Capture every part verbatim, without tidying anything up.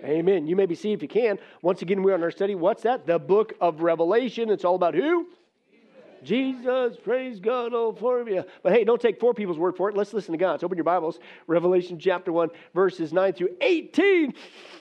Amen. You may be seated if you can. Once again, we're on our study. What's that? The book of Revelation. It's all about who? Jesus. Jesus. Praise God. Oh, for you. But hey, don't take four people's word for it. Let's listen to God. So open your Bibles. Revelation chapter one, verses nine through eighteen.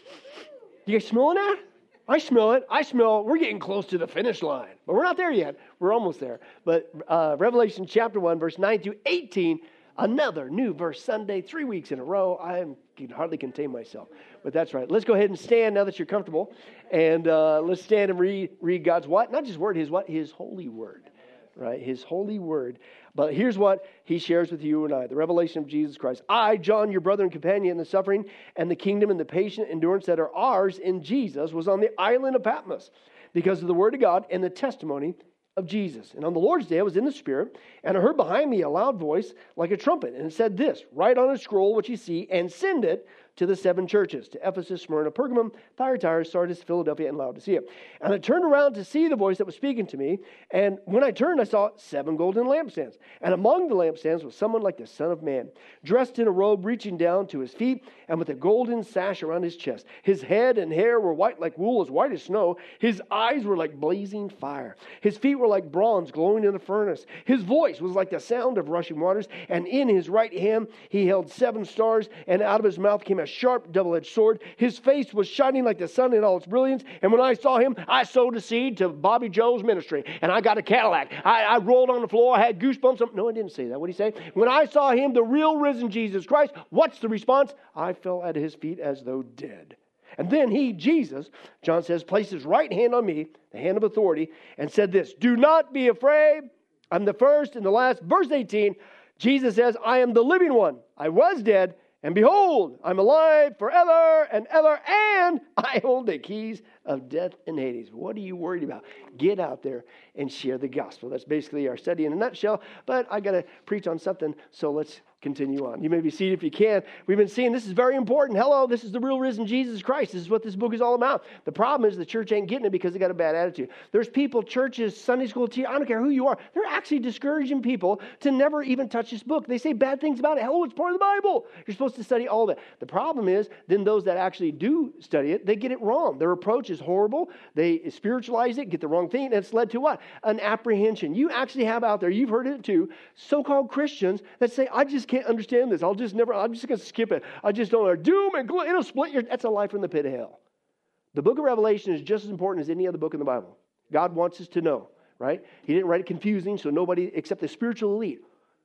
You guys smelling that? I smell it. I smell we're getting close to the finish line. But we're not there yet. We're almost there. But uh, Revelation chapter one, verse nine through eighteen. Another new verse Sunday, three weeks in a row. I can hardly contain myself. But that's right. Let's go ahead and stand now that you're comfortable. And uh, let's stand and read, read God's what? Not just word, his what? His holy word. Right? His holy word. But here's what he shares with you and I. The revelation of Jesus Christ. I, John, your brother and companion in the suffering and the kingdom and the patient endurance that are ours in Jesus, was on the island of Patmos because of the word of God and the testimony of Jesus. And on the Lord's day, I was in the Spirit, and I heard behind me a loud voice like a trumpet, and it said this, write on a scroll what you see, and send it to the seven churches, to Ephesus, Smyrna, Pergamum, Thyatira, Sardis, Philadelphia, and Laodicea. And I turned around to see the voice that was speaking to me, and when I turned, I saw seven golden lampstands. And among the lampstands was someone like the Son of Man, dressed in a robe reaching down to his feet, and with a golden sash around his chest. His head and hair were white like wool, as white as snow. His eyes were like blazing fire. His feet were like bronze glowing in a furnace. His voice was like the sound of rushing waters, and in his right hand he held seven stars, and out of his mouth came a sharp double-edged sword. His face was shining like the sun in all its brilliance. And when I saw him, I sowed a seed to Bobby Joe's ministry. And I got a Cadillac. I, I rolled on the floor. I had goosebumps. No, I didn't say that. What did he say? When I saw him, the real risen Jesus Christ, what's the response? I fell at his feet as though dead. And then he, Jesus, John says, placed his right hand on me, the hand of authority, and said this, do not be afraid. I'm the first and the last. Verse eighteen, Jesus says, I am the living one. I was dead, and behold, I'm alive forever and ever, and I hold the keys of death and Hades. What are you worried about? Get out there and share the gospel. That's basically our study in a nutshell, but I got to preach on something, so let's continue on. You may be seated if you can. We've been seeing this is very important. Hello, this is the real risen Jesus Christ. This is what this book is all about. The problem is the church ain't getting it because they got a bad attitude. There's people, churches, Sunday school teachers, I don't care who you are, they're actually discouraging people to never even touch this book. They say bad things about it. Hello, it's part of the Bible. You're supposed to study all of it. The problem is then those that actually do study it, they get it wrong. Their approach is horrible. They spiritualize it, get the wrong thing, and it's led to what? An apprehension. You actually have out there, you've heard it too, so-called Christians that say, I just can't understand this. I'll just never, I'm just going to skip it. I just don't know. Doom and gloom, it'll split your, that's a life from the pit of hell. The book of Revelation is just as important as any other book in the Bible. God wants us to know, right? He didn't write it confusing, so nobody except the spiritual elite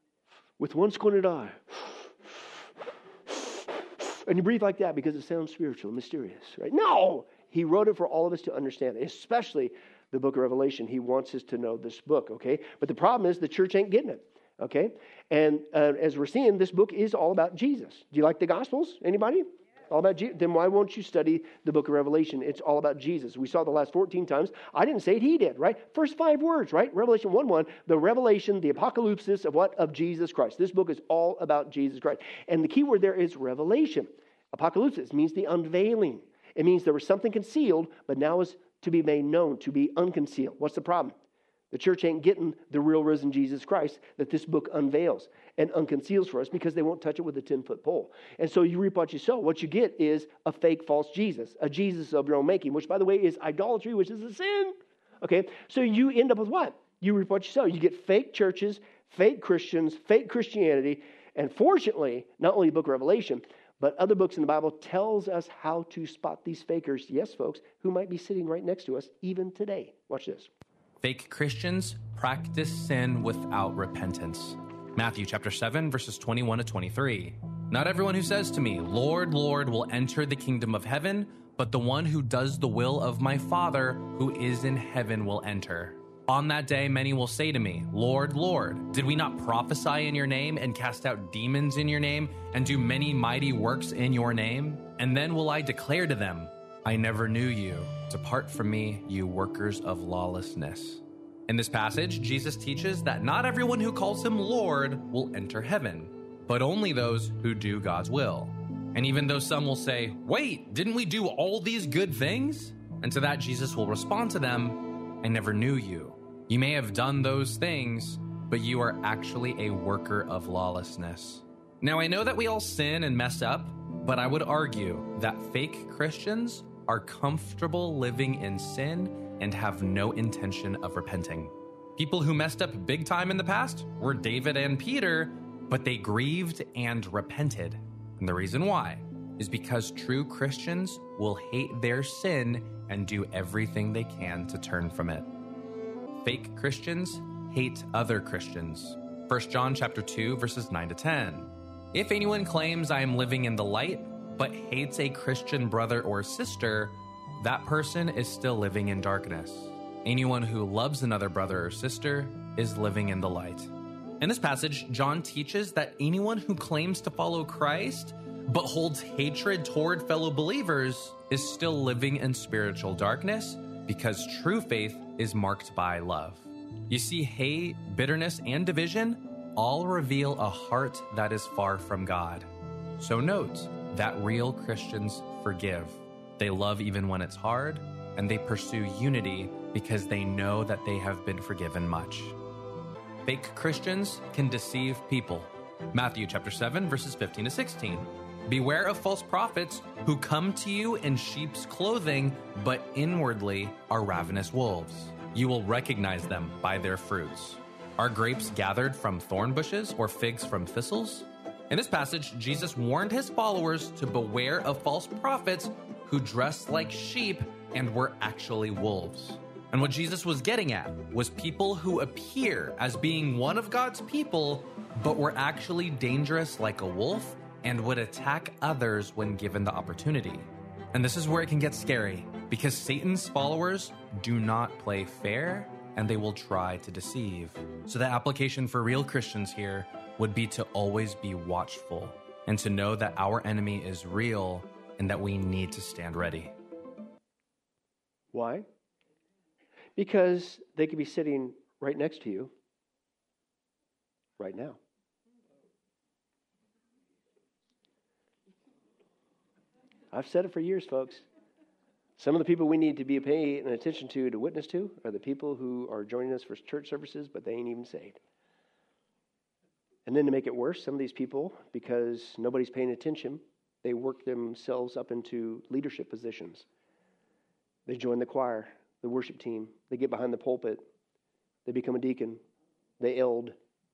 with one squinted eye. And you breathe like that because it sounds spiritual and mysterious, right? No! He wrote it for all of us to understand, especially the book of Revelation. He wants us to know this book, okay? But the problem is the church ain't getting it. Okay, and uh, as we're seeing, this book is all about Jesus. Do you like the Gospels? Anybody? Yeah. All about Jesus? Then why won't you study the book of Revelation? It's all about Jesus. We saw the last fourteen times. I didn't say it, he did, right? First five words, right? Revelation one one, the revelation, the apocalypse of what? Of Jesus Christ. This book is all about Jesus Christ. And the key word there is revelation. Apocalypse means the unveiling. It means there was something concealed, but now is to be made known, to be unconcealed. What's the problem? The church ain't getting the real risen Jesus Christ that this book unveils and unconceals for us because they won't touch it with a ten-foot pole. And so you reap what you sow. What you get is a fake false Jesus, a Jesus of your own making, which, by the way, is idolatry, which is a sin. Okay, so you end up with what? You reap what you sow. You get fake churches, fake Christians, fake Christianity, and fortunately, not only the book of Revelation, but other books in the Bible tells us how to spot these fakers, yes, folks, who might be sitting right next to us even today. Watch this. Fake Christians practice sin without repentance. Matthew chapter seven, verses twenty-one to twenty-three. Not everyone who says to me, Lord, Lord, will enter the kingdom of heaven, but the one who does the will of my Father who is in heaven will enter. On that day, many will say to me, Lord, Lord, did we not prophesy in your name and cast out demons in your name and do many mighty works in your name? And then will I declare to them, I never knew you. Depart from me, you workers of lawlessness. In this passage, Jesus teaches that not everyone who calls him Lord will enter heaven, but only those who do God's will. And even though some will say, wait, didn't we do all these good things? And to that Jesus will respond to them, I never knew you. You may have done those things, but you are actually a worker of lawlessness. Now I know that we all sin and mess up, But I would argue that fake Christians are comfortable living in sin and have no intention of repenting. People who messed up big time in the past were David and Peter, but they grieved and repented. And the reason why is because true Christians will hate their sin and do everything they can to turn from it. Fake Christians hate other Christians. First John chapter two, verses nine to ten. If anyone claims I am living in the light, but hates a Christian brother or sister, that person is still living in darkness. Anyone who loves another brother or sister is living in the light. In this passage, John teaches that anyone who claims to follow Christ, but holds hatred toward fellow believers, is still living in spiritual darkness, because true faith is marked by love. You see, hate, bitterness, and division all reveal a heart that is far from God. So note that real Christians forgive. They love even when it's hard, and they pursue unity because they know that they have been forgiven much. Fake Christians can deceive people. Matthew chapter seven, verses fifteen to sixteen. Beware of false prophets who come to you in sheep's clothing, but inwardly are ravenous wolves. You will recognize them by their fruits. Are grapes gathered from thorn bushes or figs from thistles? In this passage, Jesus warned his followers to beware of false prophets who dressed like sheep and were actually wolves. And what Jesus was getting at was people who appear as being one of God's people, but were actually dangerous like a wolf and would attack others when given the opportunity. And this is where it can get scary, because Satan's followers do not play fair, and they will try to deceive. So the application for real Christians here would be to always be watchful and to know that our enemy is real and that we need to stand ready. Why? Because they could be sitting right next to you right now. I've said it for years, folks. Some of the people we need to be paying attention to, to witness to, are the people who are joining us for church services, but they ain't even saved. And then to make it worse, some of these people, because nobody's paying attention, they work themselves up into leadership positions. They join the choir, the worship team. They get behind the pulpit. They become a deacon. They eld.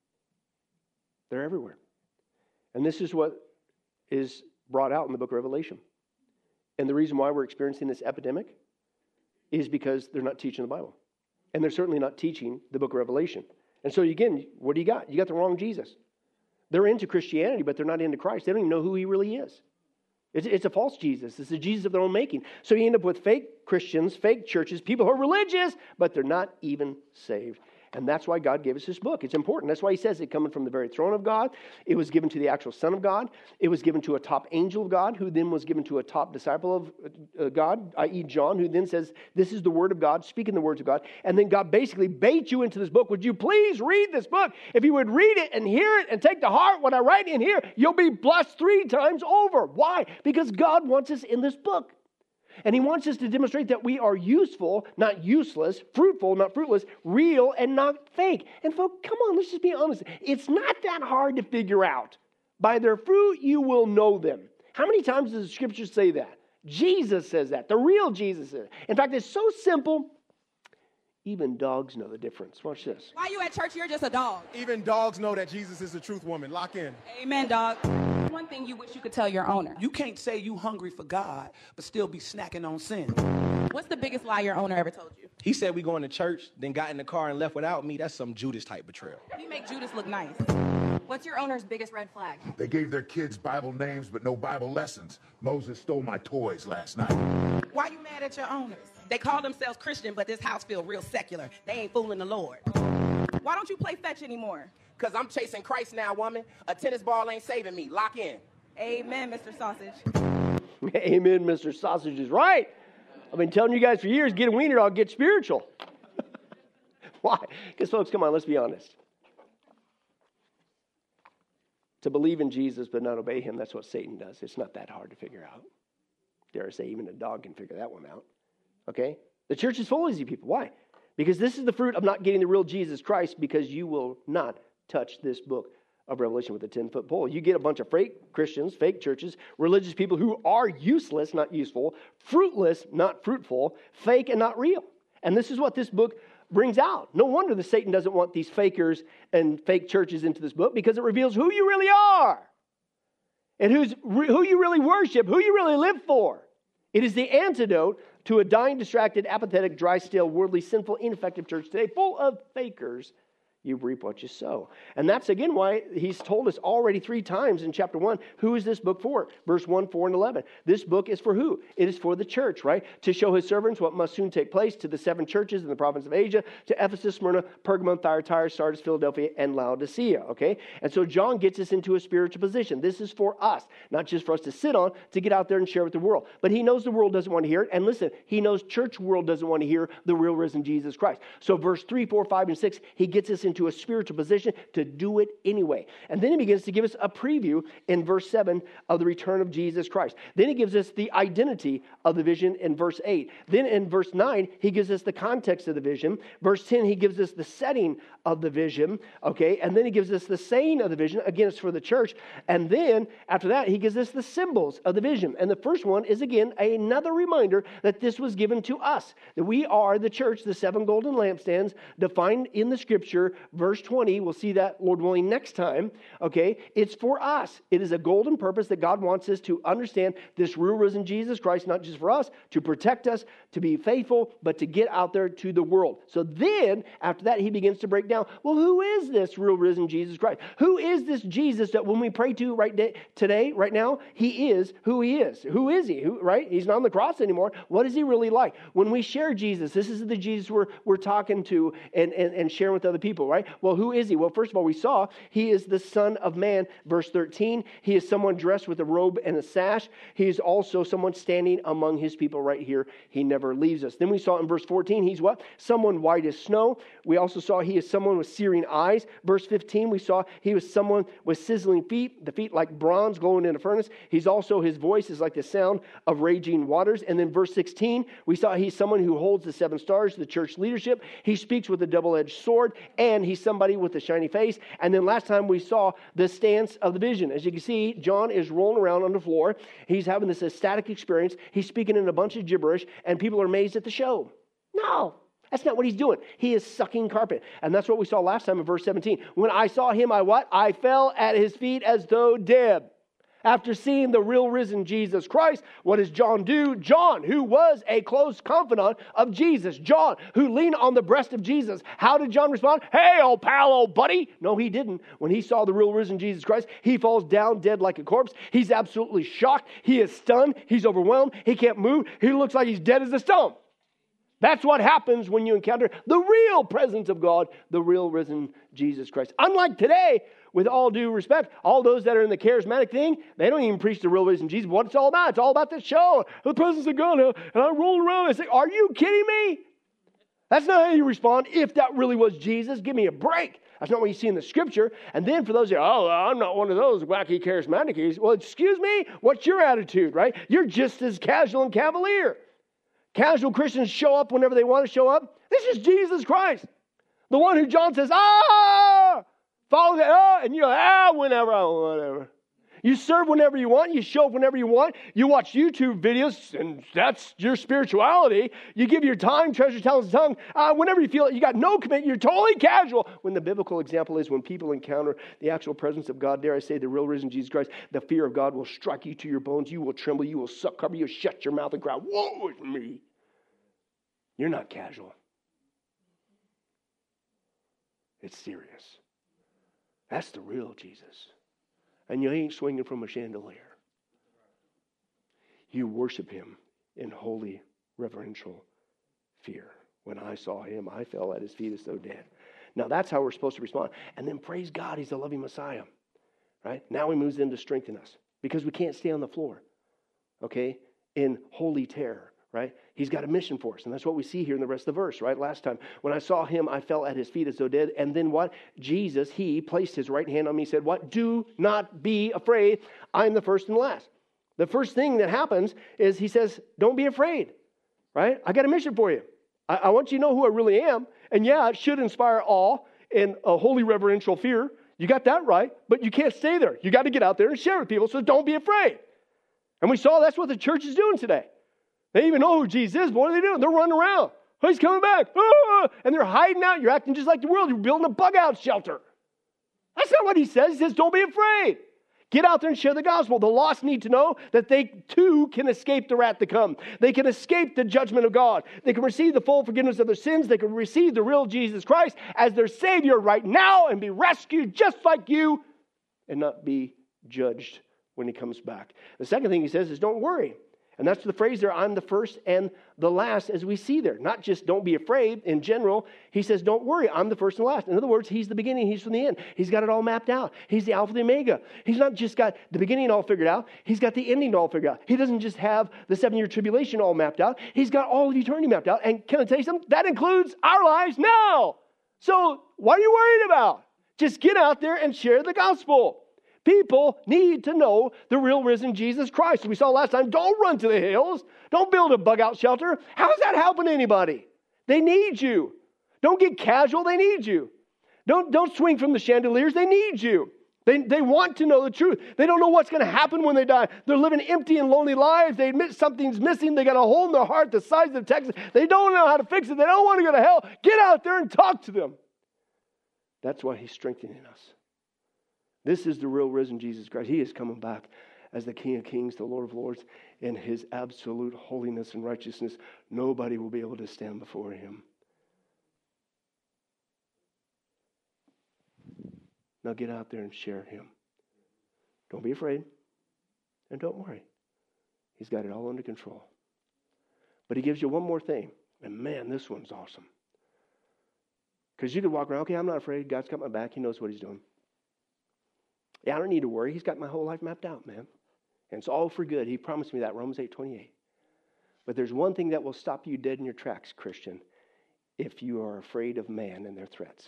They're everywhere. And this is what is brought out in the book of Revelation. And the reason why we're experiencing this epidemic is because they're not teaching the Bible. And they're certainly not teaching the book of Revelation. And so again, what do you got? You got the wrong Jesus. They're into Christianity, but they're not into Christ. They don't even know who he really is. It's, it's a false Jesus. It's a Jesus of their own making. So you end up with fake Christians, fake churches, people who are religious, but they're not even saved. And that's why God gave us this book. It's important. That's why he says it coming from the very throne of God. It was given to the actual Son of God. It was given to a top angel of God, who then was given to a top disciple of uh, God, that is. John, who then says, this is the word of God, speaking the words of God. And then God basically baits you into this book. Would you please read this book? If you would read it and hear it and take to heart what I write in here, you'll be blessed three times over. Why? Because God wants us in this book. And he wants us to demonstrate that we are useful, not useless, fruitful, not fruitless, real, and not fake. And folks, come on, let's just be honest. It's not that hard to figure out. By their fruit you will know them. How many times does the scripture say that? Jesus says that. The real Jesus says it. In fact, it's so simple, even dogs know the difference. Watch this. Why you at church? You're just a dog. Even dogs know that Jesus is the truth woman. Lock in. Amen, dog. One thing you wish you could tell your owner. You can't say you hungry for God, but still be snacking on sin. What's the biggest lie your owner ever told you? He said we going to church, then got in the car and left without me. That's some Judas type betrayal. He make Judas look nice. What's your owner's biggest red flag? They gave their kids Bible names, but no Bible lessons. Moses stole my toys last night. Why you mad at your owners? They call themselves Christian, but this house feel real secular. They ain't fooling the Lord. Why don't you play fetch anymore? Because I'm chasing Christ now, woman. A tennis ball ain't saving me. Lock in. Amen, Mister Sausage. Amen, Mister Sausage is right. I've been telling you guys for years, get a wiener dog, get spiritual. Why? Because folks, come on, let's be honest. To believe in Jesus but not obey him, that's what Satan does. It's not that hard to figure out. Dare I say, even a dog can figure that one out. Okay? The church is full of these people. Why? Because this is the fruit of not getting the real Jesus Christ, because you will not touch this book of Revelation with a ten-foot pole. You get a bunch of fake Christians, fake churches, religious people who are useless, not useful, fruitless, not fruitful, fake and not real. And this is what this book brings out. No wonder that Satan doesn't want these fakers and fake churches into this book, because it reveals who you really are and who's who you really worship, who you really live for. It is the antidote to a dying, distracted, apathetic, dry, stale, worldly, sinful, ineffective church today, full of fakers. You reap what you sow. And that's, again, why he's told us already three times in chapter one, who is this book for? Verse one, four, and eleven. This book is for who? It is for the church, right? To show his servants what must soon take place, to the seven churches in the province of Asia, to Ephesus, Smyrna, Pergamum, Thyatira, Sardis, Philadelphia, and Laodicea, okay? And so John gets us into a spiritual position. This is for us, not just for us to sit on, to get out there and share with the world. But he knows the world doesn't want to hear it. And listen, he knows church world doesn't want to hear the real risen Jesus Christ. So verse three, four, five, and six, he gets us into a spiritual position to do it anyway. And then he begins to give us a preview in verse seven of the return of Jesus Christ. Then he gives us the identity of the vision in verse eight. Then in verse nine, he gives us the context of the vision. Verse ten, he gives us the setting of the vision, okay? And then he gives us the saying of the vision. Again, it's for the church. And then after that, he gives us the symbols of the vision. And the first one is, again, another reminder that this was given to us, that we are the church, the seven golden lampstands defined in the scripture. Verse twenty, we'll see that, Lord willing, next time, okay? It's for us. It is a golden purpose that God wants us to understand this real risen Jesus Christ, not just for us, to protect us, to be faithful, but to get out there to the world. So then, after that, he begins to break down, well, who is this real risen Jesus Christ? Who is this Jesus that when we pray to right day, today, right now, he is who he is? Who is he? Who, right? He's not on the cross anymore. What is he really like? When we share Jesus, this is the Jesus we're, we're talking to and, and, and sharing with other people, right? Well, who is he? Well, first of all, we saw he is the Son of Man, verse thirteen. He is someone dressed with a robe and a sash. He is also someone standing among his people right here. He never leaves us. Then we saw in verse fourteen, he's what? Someone white as snow. We also saw he is someone with searing eyes. Verse fifteen, we saw he was someone with sizzling feet, the feet like bronze glowing in a furnace. He's also, his voice is like the sound of raging waters. And then verse sixteen, we saw he's someone who holds the seven stars, the church leadership. He speaks with a double-edged sword, and he's somebody with a shiny face. And then last time we saw the stance of the vision. As you can see, John is rolling around on the floor. He's having this ecstatic experience. He's speaking in a bunch of gibberish, and people are amazed at the show. No, that's not what he's doing. He is sucking carpet. And that's what we saw last time in verse seventeen. When I saw him, I what? I fell at his feet as though dead. After seeing the real risen Jesus Christ, what does John do? John, who was a close confidant of Jesus. John, who leaned on the breast of Jesus. How did John respond? Hey, old pal, old buddy. No, he didn't. When he saw the real risen Jesus Christ, he falls down dead like a corpse. He's absolutely shocked. He is stunned. He's overwhelmed. He can't move. He looks like he's dead as a stone. That's what happens when you encounter the real presence of God, the real risen Jesus Christ. Unlike today, with all due respect, all those that are in the charismatic thing, they don't even preach the real risen Jesus. What it's all about? It's all about the show, the presence of God. And I roll around and I say, are you kidding me? That's not how you respond. If that really was Jesus, give me a break. That's not what you see in the scripture. And then for those that are, oh, I'm not one of those wacky charismatics. Well, excuse me, what's your attitude, right? You're just as casual and cavalier. Casual Christians show up whenever they want to show up. This is Jesus Christ. The one who John says, ah, follow that, ah, and you're like, ah, whenever, oh, whatever. You serve whenever you want. You show up whenever you want. You watch YouTube videos, and that's your spirituality. You give your time, treasure, talents, and tongue, uh, whenever you feel it. You got no commitment. You're totally casual. When the biblical example is when people encounter the actual presence of God, dare I say, the real risen Jesus Christ, the fear of God will strike you to your bones. You will tremble. You will suck cover. You'll shut your mouth and cry, woe is me. You're not casual. It's serious. That's the real Jesus. And you ain't swinging from a chandelier. You worship him in holy, reverential fear. When I saw him, I fell at his feet as though dead. Now that's how we're supposed to respond. And then praise God, he's a loving Messiah. Right? Now he moves in to strengthen us. Because we can't stay on the floor. Okay? In holy terror. Right? He's got a mission for us. And that's what we see here in the rest of the verse, right? Last time, when I saw him, I fell at his feet as though dead. And then what? Jesus, he placed his right hand on me, said, what? Do not be afraid. I'm the first and last. The first thing that happens is he says, don't be afraid, right? I got a mission for you. I, I want you to know who I really am. And yeah, it should inspire awe and a holy reverential fear. You got that right, but you can't stay there. You got to get out there and share with people, so don't be afraid. And we saw that's what the church is doing today. They even know who Jesus is, but what are they doing? They're running around. Oh, he's coming back. Ah! And they're hiding out. You're acting just like the world. You're building a bug-out shelter. That's not what he says. He says, don't be afraid. Get out there and share the gospel. The lost need to know that they too can escape the wrath to come. They can escape the judgment of God. They can receive the full forgiveness of their sins. They can receive the real Jesus Christ as their Savior right now and be rescued just like you and not be judged when he comes back. The second thing he says is don't worry. And that's the phrase there, I'm the first and the last, as we see there. Not just don't be afraid in general. He says, don't worry, I'm the first and last. In other words, he's the beginning, he's from the end. He's got it all mapped out. He's the Alpha, the Omega. He's not just got the beginning all figured out. He's got the ending all figured out. He doesn't just have the seven-year tribulation all mapped out. He's got all of eternity mapped out. And can I tell you something? That includes our lives now. So what are you worried about? Just get out there and share the gospel. People need to know the real risen Jesus Christ. We saw last time, don't run to the hills. Don't build a bug-out shelter. How's that helping anybody? They need you. Don't get casual. They need you. Don't, don't swing from the chandeliers. They need you. They, they want to know the truth. They don't know what's going to happen when they die. They're living empty and lonely lives. They admit something's missing. They got a hole in their heart the size of Texas. They don't know how to fix it. They don't want to go to hell. Get out there and talk to them. That's why he's strengthening us. This is the real risen Jesus Christ. He is coming back as the King of Kings, the Lord of Lords, in his absolute holiness and righteousness. Nobody will be able to stand before him. Now get out there and share him. Don't be afraid. And don't worry. He's got it all under control. But he gives you one more thing. And man, this one's awesome. Because you could walk around, okay, I'm not afraid. God's got my back. He knows what he's doing. Yeah, I don't need to worry. He's got my whole life mapped out, man. And it's all for good. He promised me that, Romans eight twenty-eight. But there's one thing that will stop you dead in your tracks, Christian, if you are afraid of man and their threats.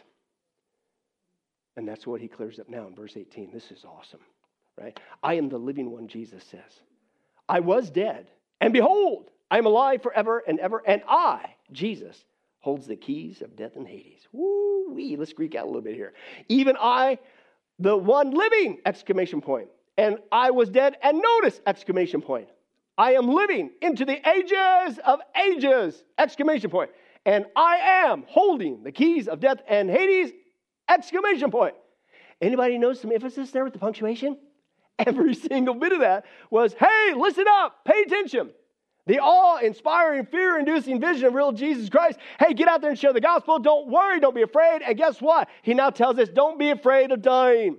And that's what he clears up now in verse eighteen. This is awesome, right? I am the living one, Jesus says. I was dead, and behold, I am alive forever and ever, and I, Jesus, holds the keys of death and Hades. Woo-wee, let's Greek out a little bit here. Even I, the one living, exclamation point. And I was dead, and notice, exclamation point. I am living into the ages of ages, exclamation point. And I am holding the keys of death and Hades, exclamation point. Anybody notice some emphasis there with the punctuation? Every single bit of that was, hey, listen up, pay attention. The awe-inspiring, fear-inducing vision of real Jesus Christ. Hey, get out there and share the gospel. Don't worry, don't be afraid. And guess what? He now tells us, don't be afraid of dying.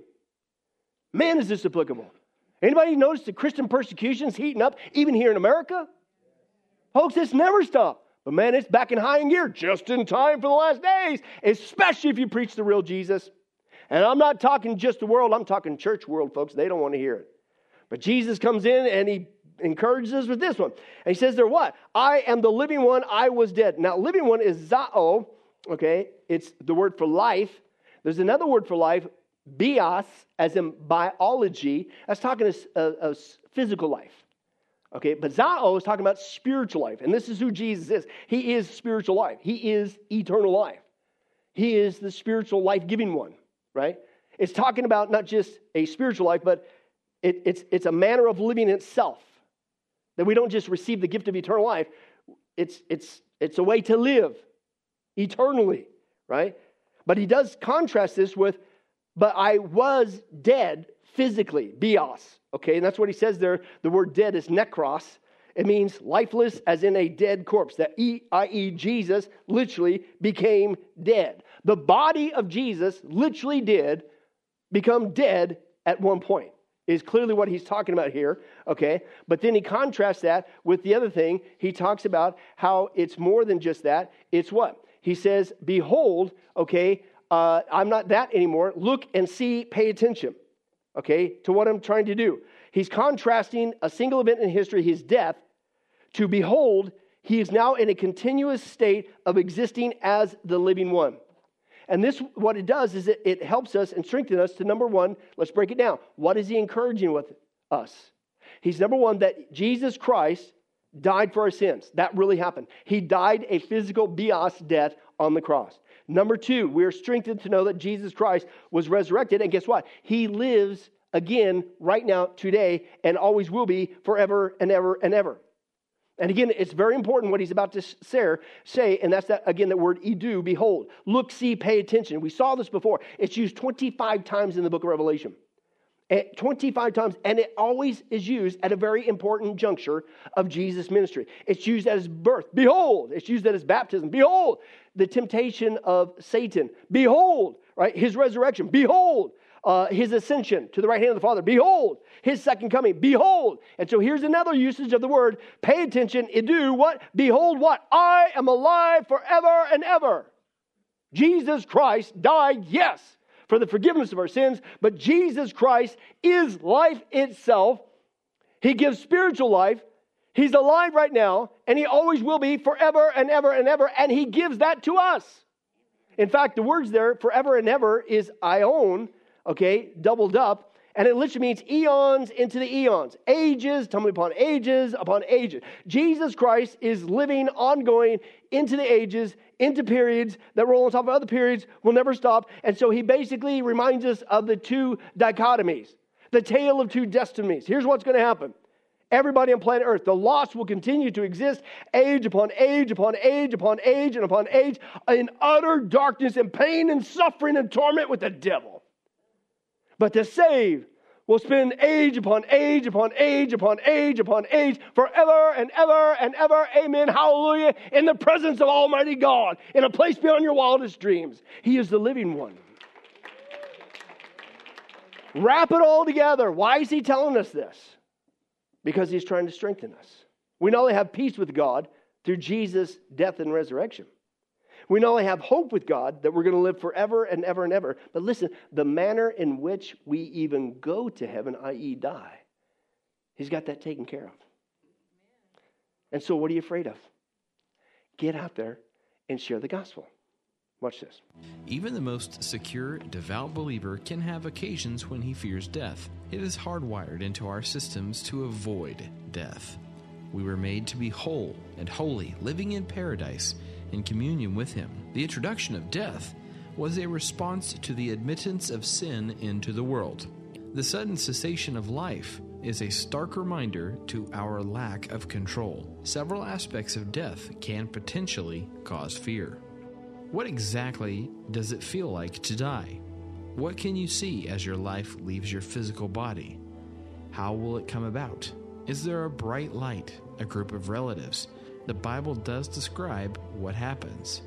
Man, is this applicable. Anybody notice the Christian persecution's heating up, even here in America? Folks, it's never stopped. But man, it's back in high gear, just in time for the last days, especially if you preach the real Jesus. And I'm not talking just the world, I'm talking church world, folks. They don't want to hear it. But Jesus comes in and he encourages us with this one. And he says there what? I am the living one, I was dead. Now, living one is zao, okay? It's the word for life. There's another word for life, bios, as in biology. That's talking a, a, a physical life. Okay, but zao is talking about spiritual life. And this is who Jesus is. He is spiritual life. He is eternal life. He is the spiritual life-giving one, right? It's talking about not just a spiritual life, but it, it's, it's a manner of living itself. That we don't just receive the gift of eternal life. It's, it's, it's a way to live eternally, right? But he does contrast this with, but I was dead physically, bios. Okay, and that's what he says there. The word dead is nekros. It means lifeless as in a dead corpse. That that is Jesus literally became dead. The body of Jesus literally did become dead at one point. Is clearly what he's talking about here, okay? But then he contrasts that with the other thing. He talks about how it's more than just that. It's what? He says, behold, okay, uh, I'm not that anymore. Look and see, pay attention, okay, to what I'm trying to do. He's contrasting a single event in history, his death, to behold, he is now in a continuous state of existing as the living one. And this, what it does is it, it helps us and strengthens us to, number one, let's break it down. What is he encouraging with us? He's, number one, that Jesus Christ died for our sins. That really happened. He died a physical bios death on the cross. Number two, we are strengthened to know that Jesus Christ was resurrected. And guess what? He lives again right now, today, and always will be forever and ever and ever. And again, it's very important what he's about to say, and that's that again, that word idu, behold. Look, see, pay attention. We saw this before. It's used twenty-five times in the book of Revelation. twenty-five times, and it always is used at a very important juncture of Jesus' ministry. It's used at his birth. Behold. It's used at his baptism. Behold. The temptation of Satan. Behold. Right? His resurrection. Behold. Uh, his ascension to the right hand of the Father. Behold. His second coming. Behold. And so here's another usage of the word. Pay attention. Idu. What? Behold what? I am alive forever and ever. Jesus Christ died, yes, for the forgiveness of our sins, but Jesus Christ is life itself. He gives spiritual life. He's alive right now, and he always will be forever and ever and ever, and he gives that to us. In fact, the words there, forever and ever, is aion, okay, doubled up, and it literally means eons into the eons, ages, tumbling upon ages upon ages. Jesus Christ is living, ongoing, into the ages, into periods that roll on top of other periods, will never stop. And so he basically reminds us of the two dichotomies, the tale of two destinies. Here's what's going to happen. Everybody on planet Earth, the lost will continue to exist age upon age upon age upon age and upon age in utter darkness and pain and suffering and torment with the devil. But the saved will spend age upon age upon age upon age upon age forever and ever and ever. Amen. Hallelujah. In the presence of Almighty God, in a place beyond your wildest dreams. He is the living one. Wrap it all together. Why is he telling us this? Because he's trying to strengthen us. We not only have peace with God through Jesus' death and resurrection. We not only have hope with God that we're going to live forever and ever and ever, but listen, the manner in which we even go to heaven, that is die, he's got that taken care of. And so what are you afraid of? Get out there and share the gospel. Watch this. Even the most secure, devout believer can have occasions when he fears death. It is hardwired into our systems to avoid death. We were made to be whole and holy, living in paradise, in communion with him. The introduction of death was a response to the admittance of sin into the world. The sudden cessation of life is a stark reminder to our lack of control. Several aspects of death can potentially cause fear. What exactly does it feel like to die? What can you see as your life leaves your physical body? How will it come about? Is there a bright light, a group of relatives? The Bible does describe what happens.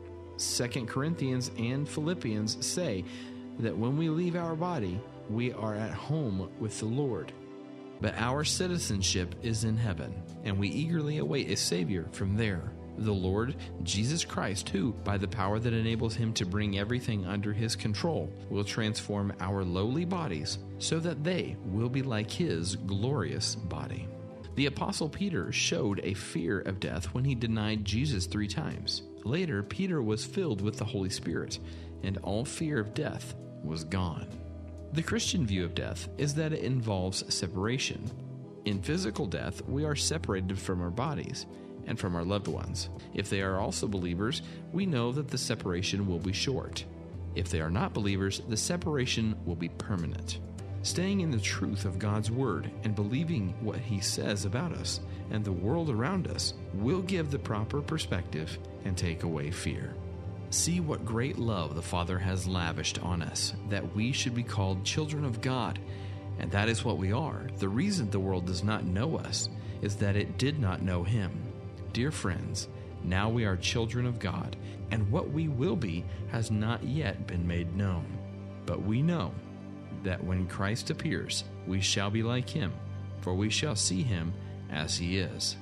Second Corinthians and Philippians say that when we leave our body, we are at home with the Lord. But our citizenship is in heaven, and we eagerly await a Savior from there, the Lord Jesus Christ, who, by the power that enables him to bring everything under his control, will transform our lowly bodies so that they will be like his glorious body. The Apostle Peter showed a fear of death when he denied Jesus three times. Later, Peter was filled with the Holy Spirit, and all fear of death was gone. The Christian view of death is that it involves separation. In physical death, we are separated from our bodies and from our loved ones. If they are also believers, we know that the separation will be short. If they are not believers, the separation will be permanent. Staying in the truth of God's Word and believing what He says about us and the world around us will give the proper perspective and take away fear. See what great love the Father has lavished on us, that we should be called children of God. And that is what we are. The reason the world does not know us is that it did not know Him. Dear friends, now we are children of God, and what we will be has not yet been made known. But we know that when Christ appears, we shall be like him, for we shall see him as he is.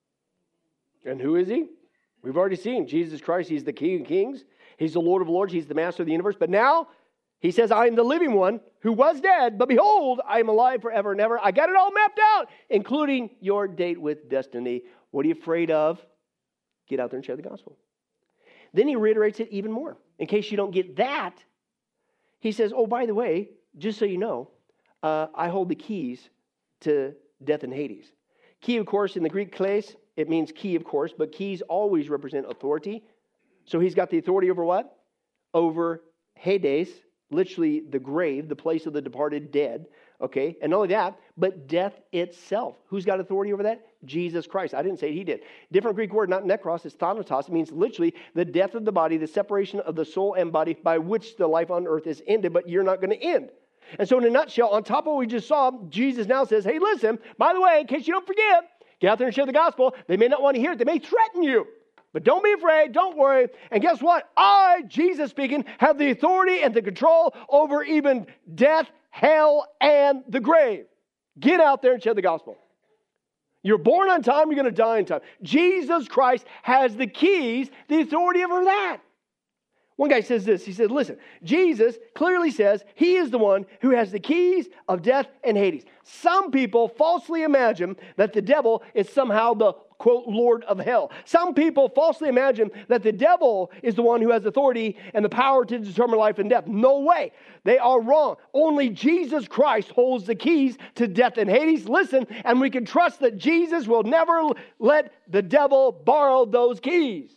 And who is he? We've already seen Jesus Christ. He's the King of Kings. He's the Lord of Lords. He's the Master of the universe. But now, he says, I am the living one who was dead, but behold, I am alive forever and ever. I got it all mapped out, including your date with destiny. What are you afraid of? Get out there and share the gospel. Then he reiterates it even more. In case you don't get that, he says, oh, by the way, just so you know, uh, I hold the keys to death and Hades. Key, of course, in the Greek kleis, it means key, of course, but keys always represent authority. So he's got the authority over what? over Hades, literally the grave, the place of the departed dead. Okay, and not only that, but death itself. Who's got authority over that? Jesus Christ. I didn't say he did. Different Greek word, not nekros, it's thanatos. It means literally the death of the body, the separation of the soul and body by which the life on earth is ended, but you're not going to end. And so in a nutshell, on top of what we just saw, Jesus now says, hey, listen, by the way, in case you don't forget, get out there and share the gospel. They may not want to hear it. They may threaten you. But don't be afraid. Don't worry. And guess what? I, Jesus speaking, have the authority and the control over even death, hell, and the grave. Get out there and share the gospel. You're born on time, you're going to die on time. Jesus Christ has the keys, the authority over that. One guy says this, he said, listen, Jesus clearly says he is the one who has the keys of death and Hades. Some people falsely imagine that the devil is somehow the, quote, Lord of hell. Some people falsely imagine that the devil is the one who has authority and the power to determine life and death. No way. They are wrong. Only Jesus Christ holds the keys to death and Hades. Listen, and we can trust that Jesus will never let the devil borrow those keys.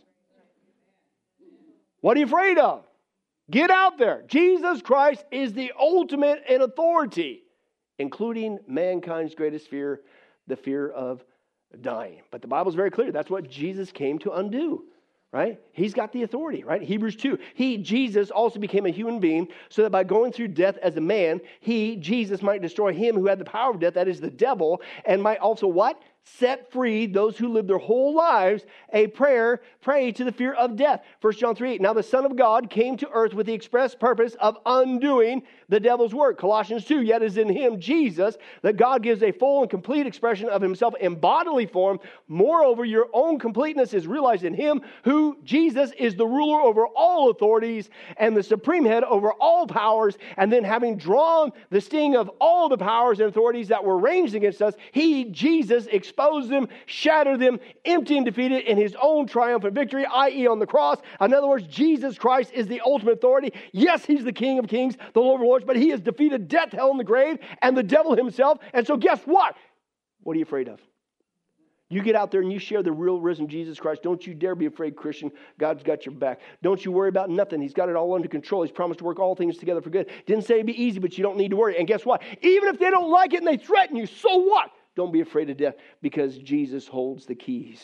What are you afraid of? Get out there. Jesus Christ is the ultimate in authority, including mankind's greatest fear, the fear of dying. But the Bible is very clear. That's what Jesus came to undo, right? He's got the authority, right? Hebrews two. He, Jesus, also became a human being so that by going through death as a man, he, Jesus, might destroy him who had the power of death, that is the devil, and might also what? Set free those who live their whole lives a prayer, pray to the fear of death. First John three eight. Now the Son of God came to earth with the express purpose of undoing the devil's work. Colossians two. Yet is in him, Jesus, that God gives a full and complete expression of himself in bodily form. Moreover, your own completeness is realized in him, who, Jesus, is the ruler over all authorities and the supreme head over all powers. And then having drawn the sting of all the powers and authorities that were ranged against us, he, Jesus, exposed them, shattered them, empty and defeated in his own triumphant victory, that is on the cross. In other words, Jesus Christ is the ultimate authority. Yes, he's the King of kings, the Lord of lords, but he has defeated death, hell, and the grave, and the devil himself. And so guess what? What are you afraid of? You get out there and you share the real risen Jesus Christ. Don't you dare be afraid, Christian. God's got your back. Don't you worry about nothing. He's got it all under control. He's promised to work all things together for good. Didn't say it'd be easy, but you don't need to worry. And guess what? Even if they don't like it and they threaten you, so what? Don't be afraid of death because Jesus holds the keys.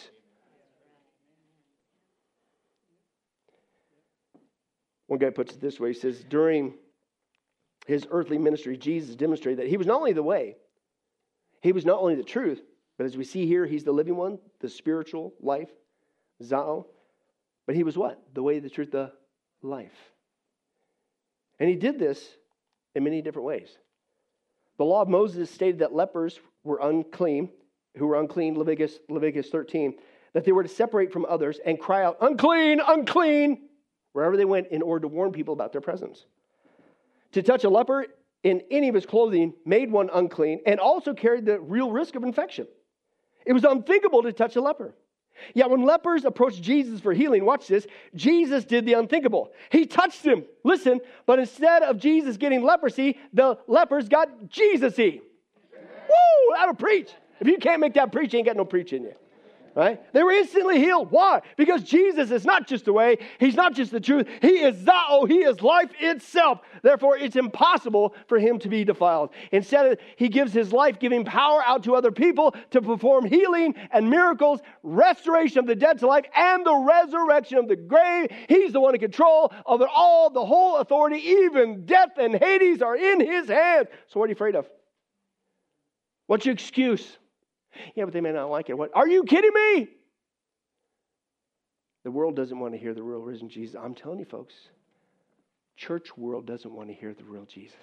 One guy puts it this way. He says, during his earthly ministry, Jesus demonstrated that he was not only the way, he was not only the truth, but as we see here, he's the living one, the spiritual life, Zao. But he was what? The way, the truth, the life. And he did this in many different ways. The law of Moses stated that lepers were unclean, who were unclean, Leviticus, Leviticus thirteen, that they were to separate from others and cry out, unclean, unclean, wherever they went in order to warn people about their presence. To touch a leper in any of his clothing made one unclean and also carried the real risk of infection. It was unthinkable to touch a leper. Yet when lepers approached Jesus for healing, watch this, Jesus did the unthinkable. He touched him. Listen, but instead of Jesus getting leprosy, the lepers got Jesus-y. Woo, that'll preach. If you can't make that preach, you ain't got no preach in you. Right? They were instantly healed. Why? Because Jesus is not just the way. He's not just the truth. He is Zao. He is life itself. Therefore, it's impossible for him to be defiled. Instead, he gives his life-giving power out to other people to perform healing and miracles, restoration of the dead to life, and the resurrection of the grave. He's the one in control of it all. The whole authority, even death and Hades, are in his hands. So what are you afraid of? What's your excuse? Yeah, but they may not like it. What? Are you kidding me? The world doesn't want to hear the real risen Jesus. I'm telling you, folks, church world doesn't want to hear the real Jesus.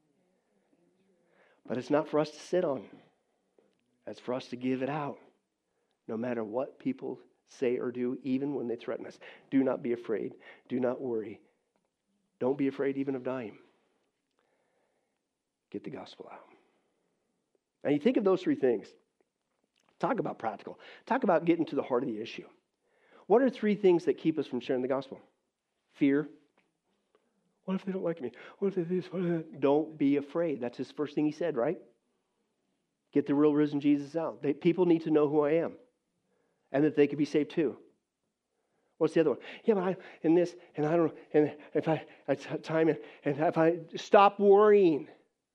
But it's not for us to sit on. It's for us to give it out, no matter what people say or do, even when they threaten us. Do not be afraid. Do not worry. Don't be afraid even of dying. Get the gospel out. Now, you think of those three things. Talk about practical. Talk about getting to the heart of the issue. What are three things that keep us from sharing the gospel? Fear. What if they don't like me? What if they do this? What if they... Don't be afraid. That's his first thing he said, right? Get the real risen Jesus out. They, people need to know who I am and that they could be saved too. What's the other one? Yeah, but I, and this, and I don't know, and if I, I t- time it, and if I stop worrying.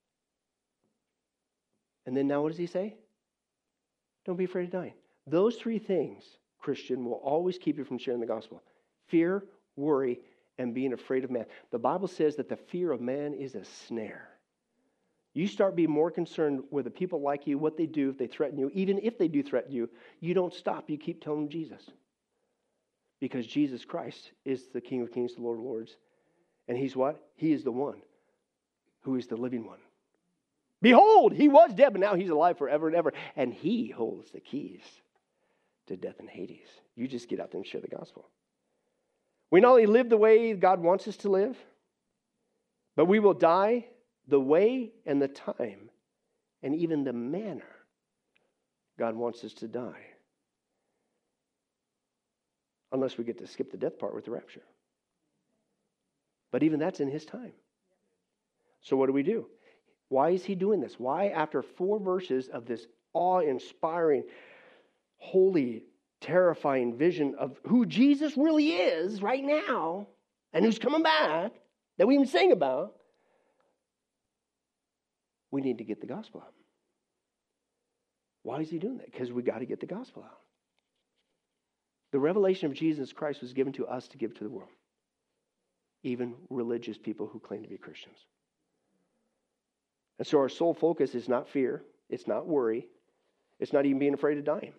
And then now what does he say? Don't be afraid of dying. Those three things, Christian, will always keep you from sharing the gospel. Fear, worry, and being afraid of man. The Bible says that the fear of man is a snare. You start being more concerned with the people like you, what they do, if they threaten you. Even if they do threaten you, you don't stop. You keep telling them Jesus. Because Jesus Christ is the King of Kings, the Lord of Lords. And he's what? He is the one who is the living one. Behold, he was dead, but now he's alive forever and ever. And he holds the keys to death and Hades. You just get out there and share the gospel. We not only live the way God wants us to live, but we will die the way and the time and even the manner God wants us to die. Unless we get to skip the death part with the rapture. But even that's in his time. So what do we do? Why is he doing this? Why, after four verses of this awe-inspiring, holy, terrifying vision of who Jesus really is right now and who's coming back that we even sing about, we need to get the gospel out. Why is he doing that? Because we got to get the gospel out. The revelation of Jesus Christ was given to us to give to the world, even religious people who claim to be Christians. And so our sole focus is not fear, it's not worry, it's not even being afraid of dying.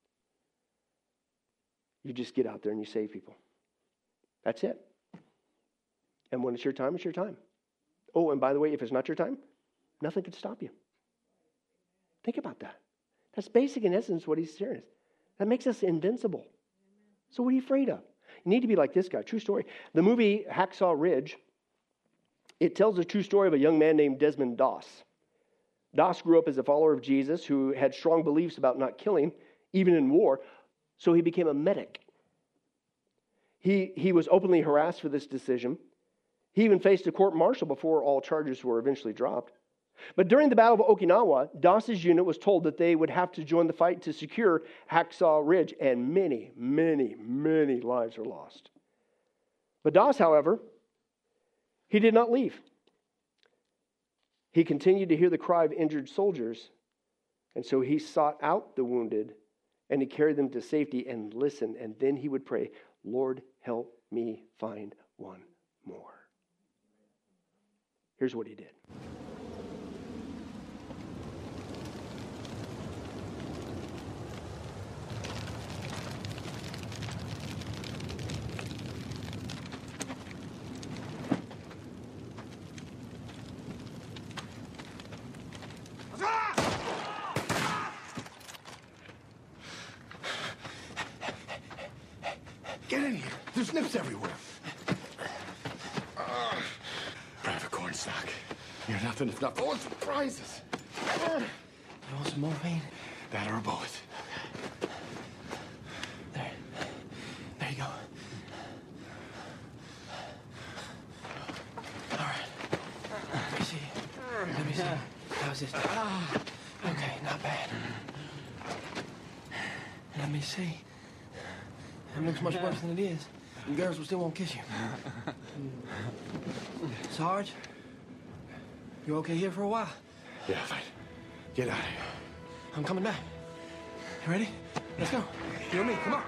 You just get out there and you save people. That's it. And when it's your time, it's your time. Oh, and by the way, if it's not your time, nothing can stop you. Think about that. That's basic in essence what he's saying. That makes us invincible. So what are you afraid of? You need to be like this guy. True story. The movie Hacksaw Ridge, it tells a true story of a young man named Desmond Doss. Doss grew up as a follower of Jesus who had strong beliefs about not killing, even in war, so he became a medic. He, he was openly harassed for this decision. He even faced a court-martial before all charges were eventually dropped. But during the Battle of Okinawa, Doss's unit was told that they would have to join the fight to secure Hacksaw Ridge, and many, many, many lives were lost. But Doss, however, he did not leave. He continued to hear the cry of injured soldiers, and so he sought out the wounded, and he carried them to safety and listened, and then he would pray, Lord, help me find one more. Here's what he did. Get in here. There's nips everywhere. Uh, Private Cornstalk. You're nothing if not full of surprises. Uh, You want some morphine? that or a bullet. There. There you go. All right. Let me see. Let me see. How's this? Okay, not bad. Let me see. It looks much worse than it is. And girls will still won't kiss you. Sarge, you okay here for a while? Yeah, fine. Get out of here. I'm coming back. You ready? Let's go. You and me, come on.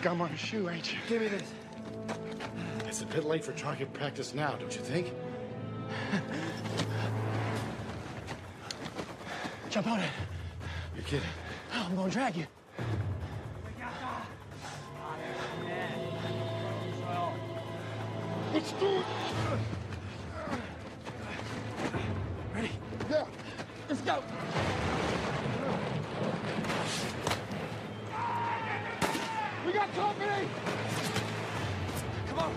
gum on a shoe, ain't you? Give me this. It's a bit late for target practice now, don't you think? Jump on it. You're kidding. Oh, I'm gonna drag you. Let's do it! Ready? Yeah. Let's go. We got company! Come on.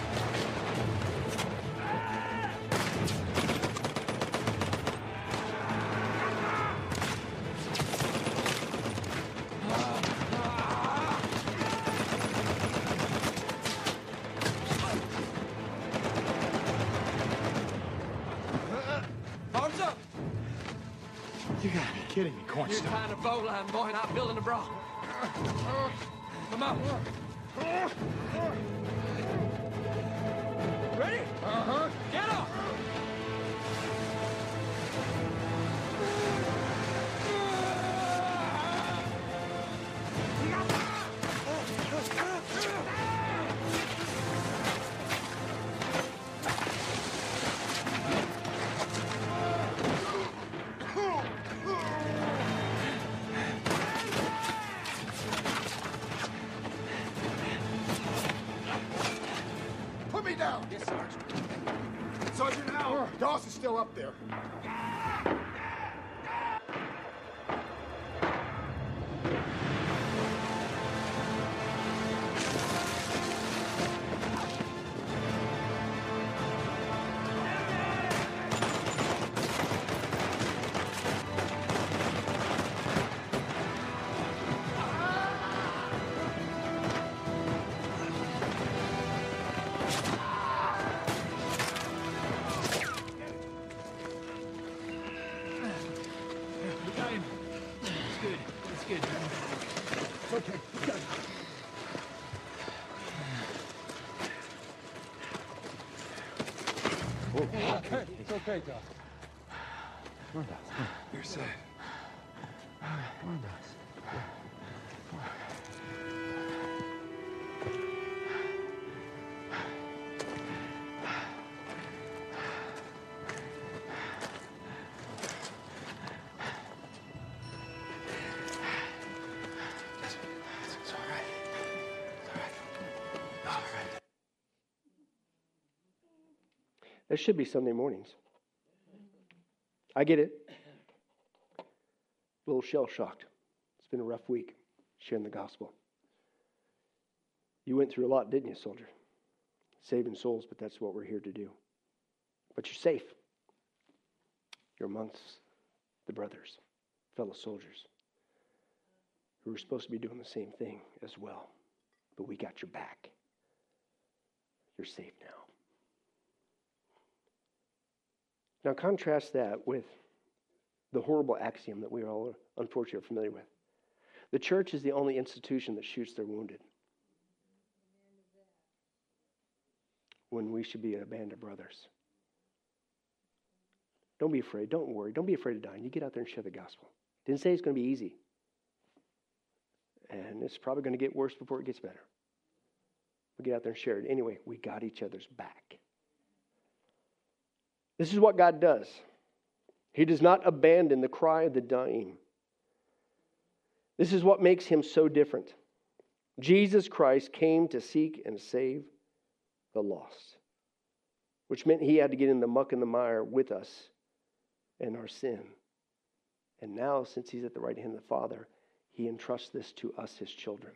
Arms up. You gotta be kidding me, You're Cornstalk. tying a bowline, boy, not building a bra. Come on. Ready? Uh-huh. Get up. Put me down! Yes, Sergeant. Sergeant Al, Dawes is still up there. It's okay, Doc. Come on, Dawes. You're safe. Come on, Dawes. It's all right. It's all right. All right. There should be Sunday mornings. I get it. A little shell-shocked. It's been a rough week sharing the gospel. You went through a lot, didn't you, soldier? Saving souls, but that's what we're here to do. But you're safe. You're amongst the brothers, fellow soldiers, who are supposed to be doing the same thing as well. But we got your back. You're safe now. Now contrast that with the horrible axiom that we are all unfortunately familiar with. The church is the only institution that shoots their wounded, when we should be a band of brothers. Don't be afraid. Don't worry. Don't be afraid of dying. You get out there and share the gospel. Didn't say it's going to be easy. And it's probably going to get worse before it gets better. We get out there and share it. Anyway, we got each other's back. This is what God does. He does not abandon the cry of the dying. This is what makes him so different. Jesus Christ came to seek and save the lost, which meant he had to get in the muck and the mire with us and our sin. And now, since he's at the right hand of the Father, he entrusts this to us, his children.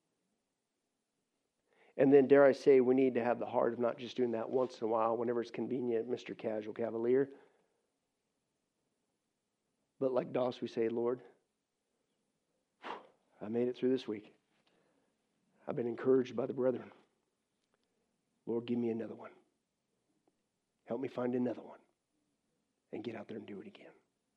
And then, dare I say, we need to have the heart of not just doing that once in a while, whenever it's convenient, Mister Casual Cavalier. But like Dawes, we say, Lord, I made it through this week. I've been encouraged by the brethren. Lord, give me another one. Help me find another one. And get out there and do it again.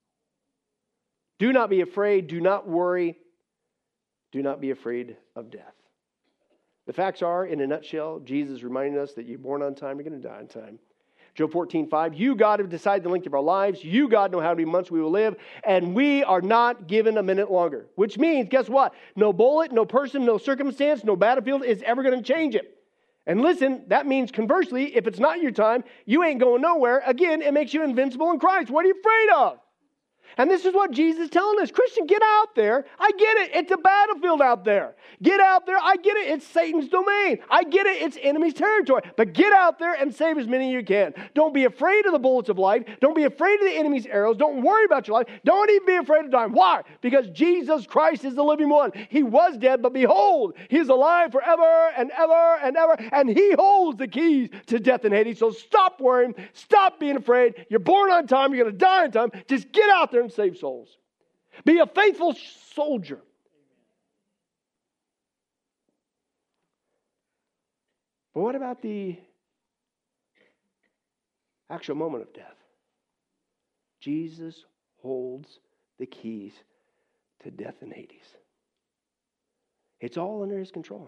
Do not be afraid. Do not worry. Do not be afraid of death. The facts are, in a nutshell, Jesus reminding us that you're born on time, you're going to die on time. Job fourteen five, you, God, have decided the length of our lives. You, God, know how many months we will live, and we are not given a minute longer. Which means, guess what? No bullet, no person, no circumstance, no battlefield is ever going to change it. And listen, that means conversely, if it's not your time, you ain't going nowhere. Again, it makes you invincible in Christ. What are you afraid of? And this is what Jesus is telling us. Christian, get out there. I get it. It's a battlefield out there. Get out there. I get it. It's Satan's domain. I get it. It's enemy's territory. But get out there and save as many as you can. Don't be afraid of the bullets of life. Don't be afraid of the enemy's arrows. Don't worry about your life. Don't even be afraid of dying. Why? Because Jesus Christ is the living one. He was dead, but behold, he is alive forever and ever and ever. And he holds the keys to death and Hades. So stop worrying. Stop being afraid. You're born on time. You're going to die on time. Just get out there and save souls. Be a faithful soldier. But what about the actual moment of death? Jesus holds the keys to death and Hades. It's all under his control.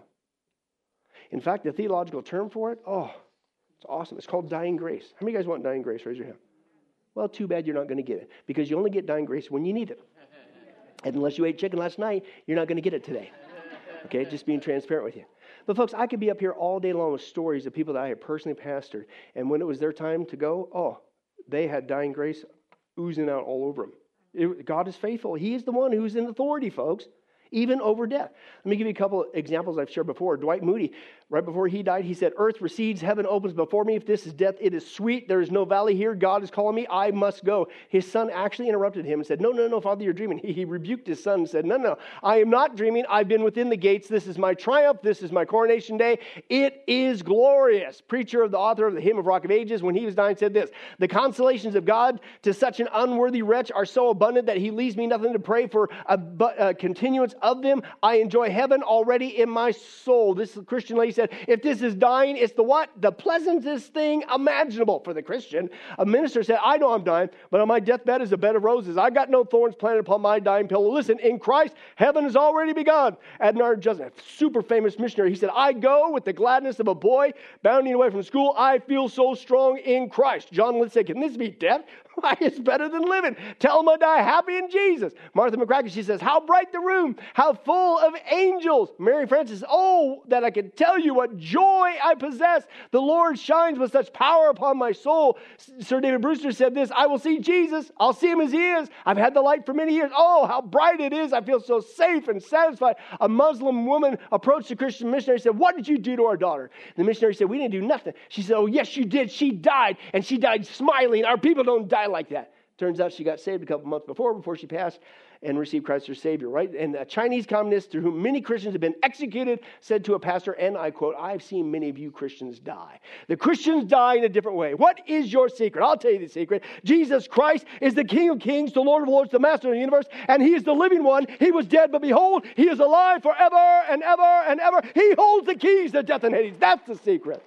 In fact, the theological term for it, oh, it's awesome. It's called dying grace. How many of you guys want dying grace? Raise your hand. Well, too bad you're not going to get it, because you only get dying grace when you need it. And unless you ate chicken last night, you're not going to get it today. Okay, just being transparent with you. But folks, I could be up here all day long with stories of people that I had personally pastored, and when it was their time to go, oh, they had dying grace oozing out all over them. It, God is faithful. He is the one who's in authority, folks, even over death. Let me give you a couple of examples I've shared before. Dwight Moody, right before he died, he said, earth recedes, heaven opens before me. If this is death, it is sweet. There is no valley here. God is calling me. I must go. His son actually interrupted him and said, no, no, no, Father, you're dreaming. He, he rebuked his son and said, no, no, I am not dreaming. I've been within the gates. This is my triumph. This is my coronation day. It is glorious. Preacher of the author of the Hymn of Rock of Ages, when he was dying, said this, the consolations of God to such an unworthy wretch are so abundant that he leaves me nothing to pray for a, a continuance of them. I enjoy heaven already in my soul. This Christian lady said, if this is dying, it's the what? The pleasantest thing imaginable for the Christian. A minister said, I know I'm dying, but on my deathbed is a bed of roses. I got no thorns planted upon my dying pillow. Listen, in Christ, heaven has already begun. Adnar Justin, a super famous missionary, he said, I go with the gladness of a boy bounding away from school. I feel so strong in Christ. John Litt said, can this be death? Why, it's better than living. Tell them I die happy in Jesus. Martha McCracken, she says, how bright the room, how full of angels. Mary Frances, oh, that I could tell you what joy I possess. The Lord shines with such power upon my soul. Sir David Brewster said this, I will see Jesus. I'll see him as he is. I've had the light for many years. Oh, how bright it is. I feel so safe and satisfied. A Muslim woman approached the Christian missionary and said, what did you do to our daughter? The missionary said, we didn't do nothing. She said, oh, yes, you did. She died, and she died smiling. Our people don't die like that. Turns out she got saved a couple months before, before she passed and received Christ as Savior, right? And a Chinese communist through whom many Christians have been executed said to a pastor, and I quote, I've seen many of you Christians die. The Christians die in a different way. What is your secret? I'll tell you the secret. Jesus Christ is the King of Kings, the Lord of Lords, the Master of the universe, and he is the living one. He was dead, but behold, he is alive forever and ever and ever. He holds the keys to death and Hades. That's the secret.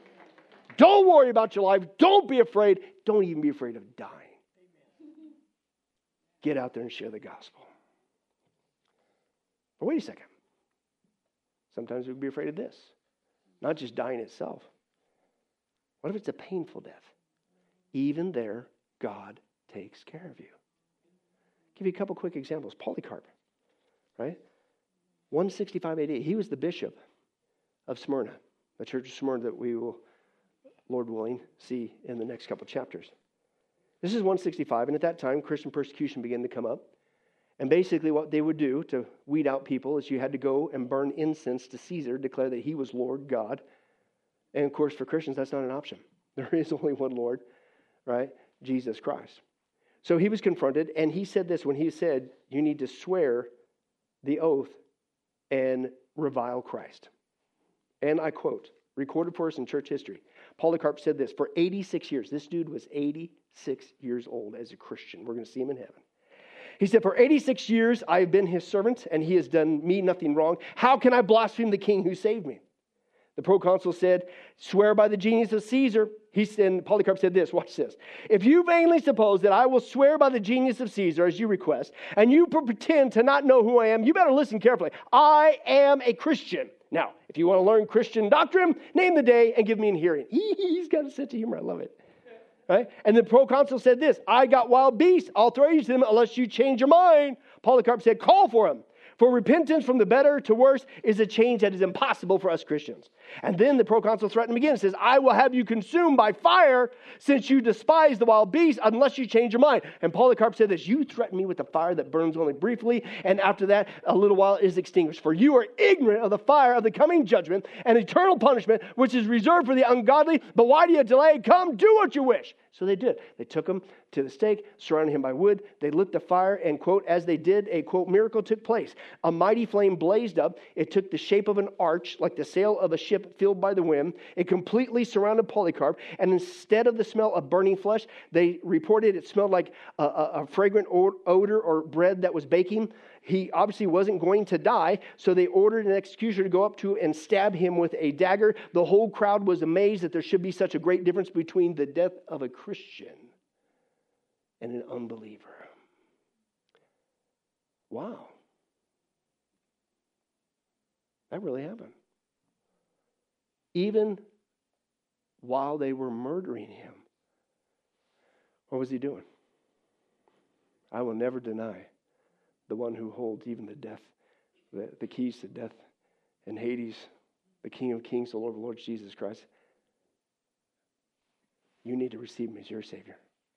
Don't worry about your life. Don't be afraid. Don't even be afraid of dying. Get out there and share the gospel. But wait a second. Sometimes we'd be afraid of this. Not just dying itself. What if it's a painful death? Even there, God takes care of you. I'll give you a couple quick examples. Polycarp, right? one sixty-five A D. He was the bishop of Smyrna, the church of Smyrna that we will, Lord willing, see in the next couple chapters. This is one sixty-five, and at that time, Christian persecution began to come up. And basically what they would do to weed out people is you had to go and burn incense to Caesar, declare that he was Lord God. And of course, for Christians, that's not an option. There is only one Lord, right? Jesus Christ. So he was confronted, and he said this when he said, you need to swear the oath and revile Christ. And I quote, recorded for us in church history. Polycarp said this, for eighty-six years, this dude was eighty-six years old as a Christian. We're going to see him in heaven. He said, for eighty-six years, I have been his servant, and he has done me nothing wrong. How can I blaspheme the king who saved me? The proconsul said, swear by the genius of Caesar. He said, and Polycarp said this, watch this. If you vainly suppose that I will swear by the genius of Caesar, as you request, and you pretend to not know who I am, you better listen carefully. I am a Christian. Now, if you want to learn Christian doctrine, name the day and give me an hearing. He's got a sense of humor. I love it. Right? And the proconsul said this, I got wild beasts. I'll throw you to them unless you change your mind. Polycarp said, call for them. For repentance from the better to worse is a change that is impossible for us Christians. And then the proconsul threatened him again and says, I will have you consumed by fire since you despise the wild beasts unless you change your mind. And Polycarp said this, you threaten me with a fire that burns only briefly, and after that a little while is extinguished. For you are ignorant of the fire of the coming judgment and eternal punishment, which is reserved for the ungodly. But why do you delay? Come, do what you wish. So they did. They took him to the stake, surrounded him by wood. They lit the fire, and, quote, as they did, a, quote, miracle took place. A mighty flame blazed up. It took the shape of an arch, like the sail of a ship filled by the wind. It completely surrounded Polycarp, and instead of the smell of burning flesh, they reported it smelled like a, a, a fragrant odor or bread that was baking. He obviously wasn't going to die, so they ordered an executioner to go up to and stab him with a dagger. The whole crowd was amazed that there should be such a great difference between the death of a Christian and an unbeliever. Wow. That really happened. Even while they were murdering him, what was he doing? I will never deny the one who holds even the death, the, the keys to death and Hades, the King of Kings, the Lord of Lords, Jesus Christ. You need to receive him as your Savior.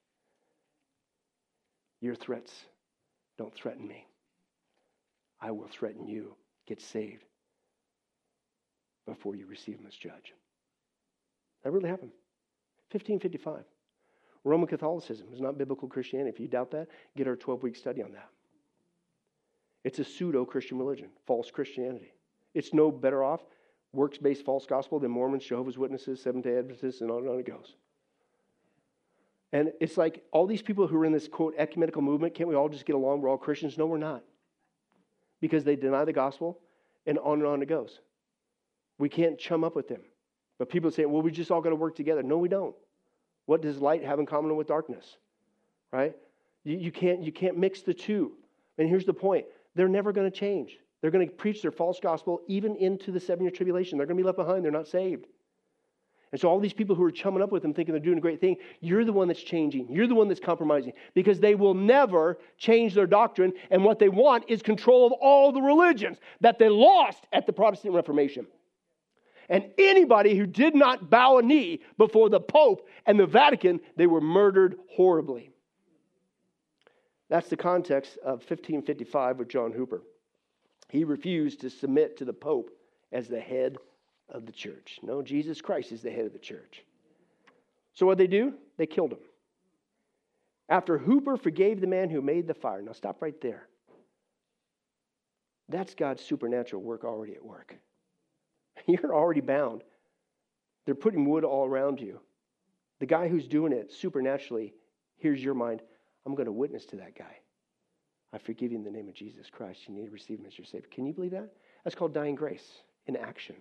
Your threats don't threaten me. I will threaten you. Get saved before you receive him as judge. That really happened. fifteen fifty-five. Roman Catholicism is not biblical Christianity. If you doubt that, get our twelve-week study on that. It's a pseudo-Christian religion, false Christianity. It's no better off works-based false gospel than Mormons, Jehovah's Witnesses, Seventh-day Adventists, and on and on it goes. And it's like all these people who are in this, quote, ecumenical movement, can't we all just get along? We're all Christians. No, we're not. Because they deny the gospel, and on and on it goes. We can't chum up with them. But people say, well, we just all got to work together. No, we don't. What does light have in common with darkness? Right? You, you can't, you can't mix the two. And here's the point. They're never going to change. They're going to preach their false gospel even into the seven-year tribulation. They're going to be left behind. They're not saved. And so all these people who are chumming up with them thinking they're doing a great thing, you're the one that's changing. You're the one that's compromising. Because they will never change their doctrine. And what they want is control of all the religions that they lost at the Protestant Reformation. And anybody who did not bow a knee before the Pope and the Vatican, they were murdered horribly. That's the context of fifteen fifty-five with John Hooper. He refused to submit to the Pope as the head of the church. No, Jesus Christ is the head of the church. So what did they do? They killed him. After Hooper forgave the man who made the fire. Now stop right there. That's God's supernatural work already at work. You're already bound. They're putting wood all around you. The guy who's doing it supernaturally, here's your mind. I'm going to witness to that guy. I forgive you in the name of Jesus Christ. You need to receive him as your Savior. Can you believe that? That's called dying grace in action.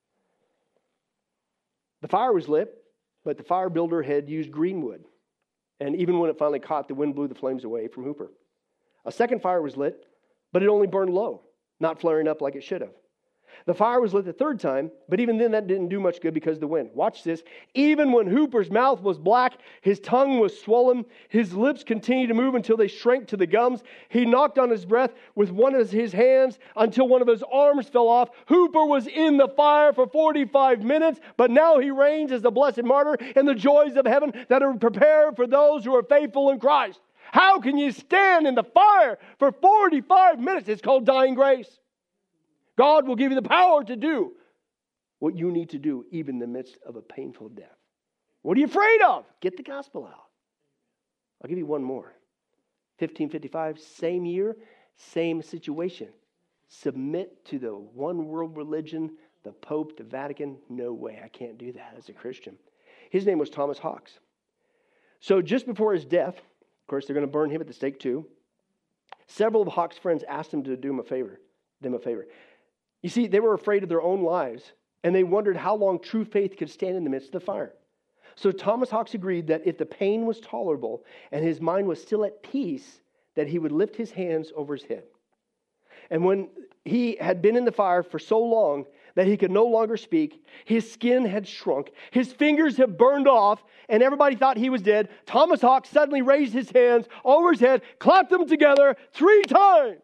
The fire was lit, but the fire builder had used green wood. And even when it finally caught, the wind blew the flames away from Hooper. A second fire was lit, but it only burned low, not flaring up like it should have. The fire was lit the third time, but even then that didn't do much good because of the wind. Watch this. Even when Hooper's mouth was black, his tongue was swollen, his lips continued to move until they shrank to the gums. He knocked on his breath with one of his hands until one of his arms fell off. Hooper was in the fire for forty-five minutes, but now he reigns as the blessed martyr in the joys of heaven that are prepared for those who are faithful in Christ. How can you stand in the fire for forty-five minutes? It's called dying grace. God will give you the power to do what you need to do, even in the midst of a painful death. What are you afraid of? Get the gospel out. I'll give you one more. fifteen fifty-five, same year, same situation. Submit to the one world religion, the Pope, the Vatican. No way, I can't do that as a Christian. His name was Thomas Hawks. So just before his death, of course, they're going to burn him at the stake too. Several of Hawks' friends asked him to do him a favor, them a favor. You see, they were afraid of their own lives, and they wondered how long true faith could stand in the midst of the fire. So Thomas Hawks agreed that if the pain was tolerable and his mind was still at peace, that he would lift his hands over his head. And when he had been in the fire for so long that he could no longer speak. His skin had shrunk. His fingers had burned off, and everybody thought he was dead. Thomas Hawk suddenly raised his hands over his head, clapped them together three times.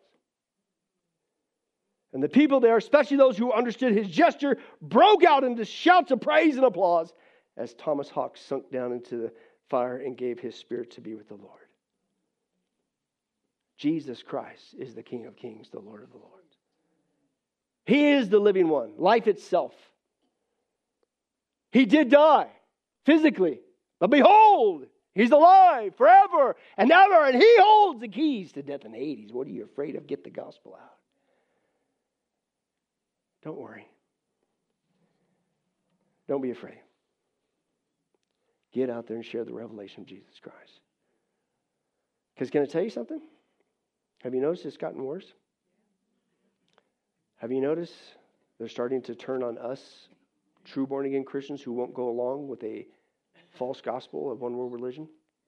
And the people there, especially those who understood his gesture, broke out into shouts of praise and applause as Thomas Hawk sunk down into the fire and gave his spirit to be with the Lord. Jesus Christ is the King of Kings, the Lord of the Lords. He is the living one, life itself. He did die physically, but behold, he's alive forever and ever, and he holds the keys to death and Hades. What are you afraid of? Get the gospel out. Don't worry. Don't be afraid. Get out there and share the revelation of Jesus Christ. Because can I tell you something? Have you noticed it's gotten worse? Have you noticed they're starting to turn on us, true born-again Christians who won't go along with a false gospel of one-world religion?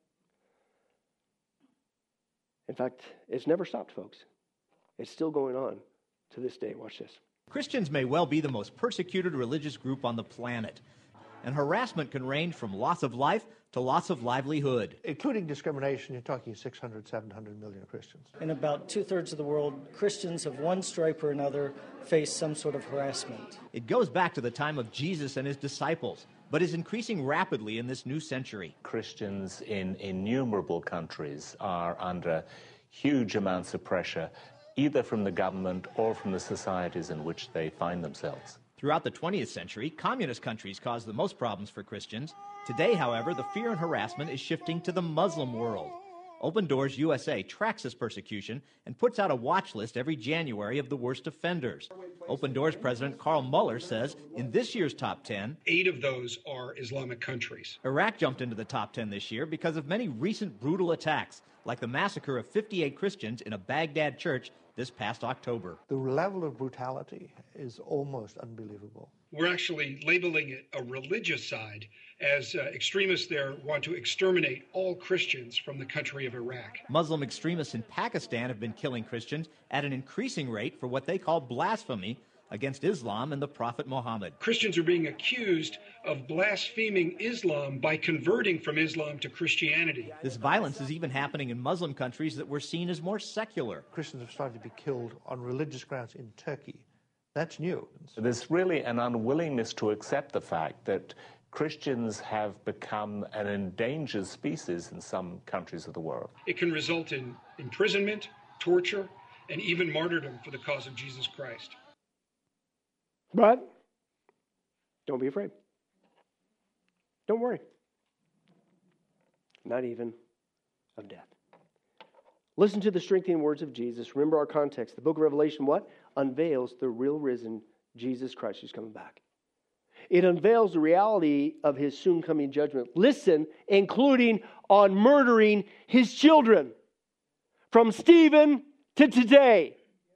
In fact, it's never stopped, folks. It's still going on to this day. Watch this. Christians may well be the most persecuted religious group on the planet, and harassment can range from loss of life to loss of livelihood. Including discrimination, you're talking six hundred, seven hundred million Christians. In about two-thirds of the world, Christians of one stripe or another face some sort of harassment. It goes back to the time of Jesus and his disciples, but is increasing rapidly in this new century. Christians in innumerable countries are under huge amounts of pressure, either from the government or from the societies in which they find themselves. Throughout the twentieth century, communist countries caused the most problems for Christians. Today, however, the fear and harassment is shifting to the Muslim world. Open Doors U S A tracks this persecution and puts out a watch list every January of the worst offenders. Open Doors President Carl Muller says in this year's top ten, eight of those are Islamic countries. Iraq jumped into the top ten this year because of many recent brutal attacks, like the massacre of fifty-eight Christians in a Baghdad church this past October. The level of brutality is almost unbelievable. We're actually labeling it a religious side, as uh, extremists there want to exterminate all Christians from the country of Iraq. Muslim extremists in Pakistan have been killing Christians at an increasing rate for what they call blasphemy against Islam and the Prophet Muhammad. Christians are being accused of blaspheming Islam by converting from Islam to Christianity. This violence is even happening in Muslim countries that were seen as more secular. Christians have started to be killed on religious grounds in Turkey. That's new. There's really an unwillingness to accept the fact that Christians have become an endangered species in some countries of the world. It can result in imprisonment, torture, and even martyrdom for the cause of Jesus Christ. But don't be afraid. Don't worry. Not even of death. Listen to the strengthening words of Jesus. Remember our context. The book of Revelation, what? Unveils the real risen Jesus Christ who's coming back. It unveils the reality of his soon coming judgment. Listen, including on murdering his children. From Stephen to today.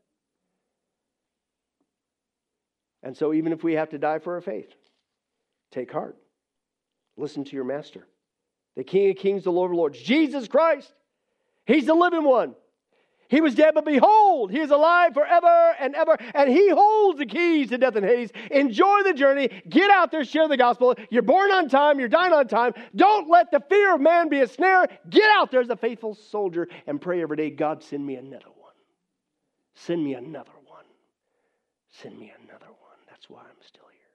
And so even if we have to die for our faith, take heart. Listen to your master. The King of Kings, the Lord of Lords. Jesus Christ. He's the living one. He was dead, but behold, he is alive forever and ever. And he holds the keys to death and Hades. Enjoy the journey. Get out there, share the gospel. You're born on time. You're dying on time. Don't let the fear of man be a snare. Get out there as a faithful soldier and pray every day, God, send me another one. Send me another one. Send me another one. That's why I'm still here.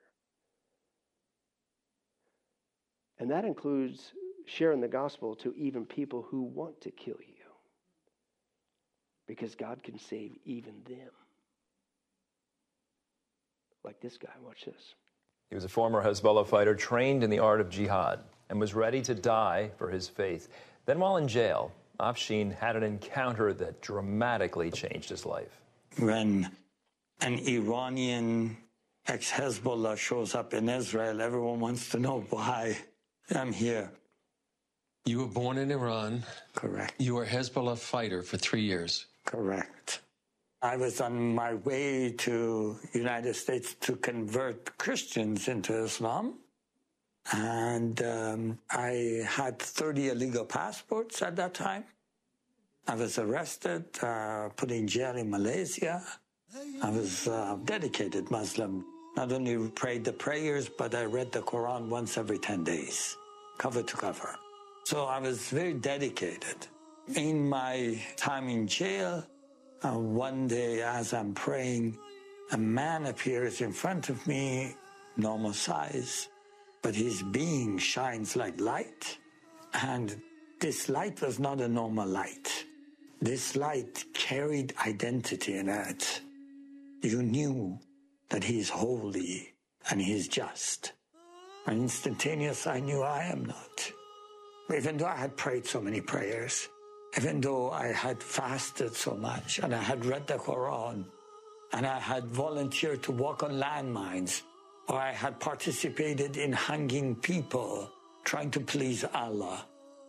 And that includes sharing the gospel to even people who want to kill you. Because God can save even them. Like this guy. Watch this. He was a former Hezbollah fighter trained in the art of jihad and was ready to die for his faith. Then while in jail, Afshin had an encounter that dramatically changed his life. When an Iranian ex-Hezbollah shows up in Israel, everyone wants to know why I'm here. You were born in Iran. Correct. You were a Hezbollah fighter for three years. Correct. I was on my way to the United States to convert Christians into Islam. And um, I had thirty illegal passports at that time. I was arrested, uh, put in jail in Malaysia. I was a dedicated Muslim. Not only prayed the prayers, but I read the Quran once every ten days, cover to cover. So I was very dedicated. In my time in jail, uh, one day as I'm praying, a man appears in front of me, normal size, but his being shines like light. And this light was not a normal light. This light carried identity in it. You knew that he is holy and he is just. And instantaneous, I knew I am not. Even though I had prayed so many prayers, even though I had fasted so much, and I had read the Quran, and I had volunteered to walk on landmines, or I had participated in hanging people, trying to please Allah,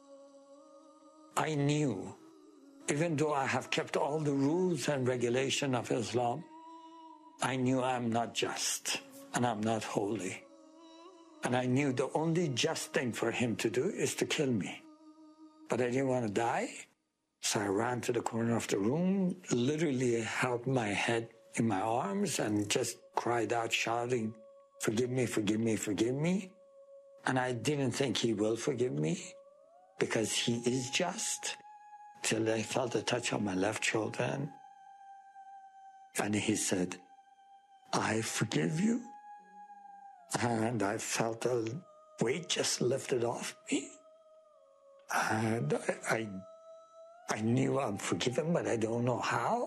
I knew, even though I have kept all the rules and regulation of Islam, I knew I'm not just, and I'm not holy. And I knew the only just thing for him to do is to kill me. But I didn't want to die, so I ran to the corner of the room, literally held my head in my arms and just cried out, shouting, forgive me, forgive me, forgive me. And I didn't think he will forgive me, because he is just, till I felt a touch on my left shoulder. And he said, I forgive you. And I felt a weight just lifted off me. And I, I, I knew I'm forgiven, but I don't know how.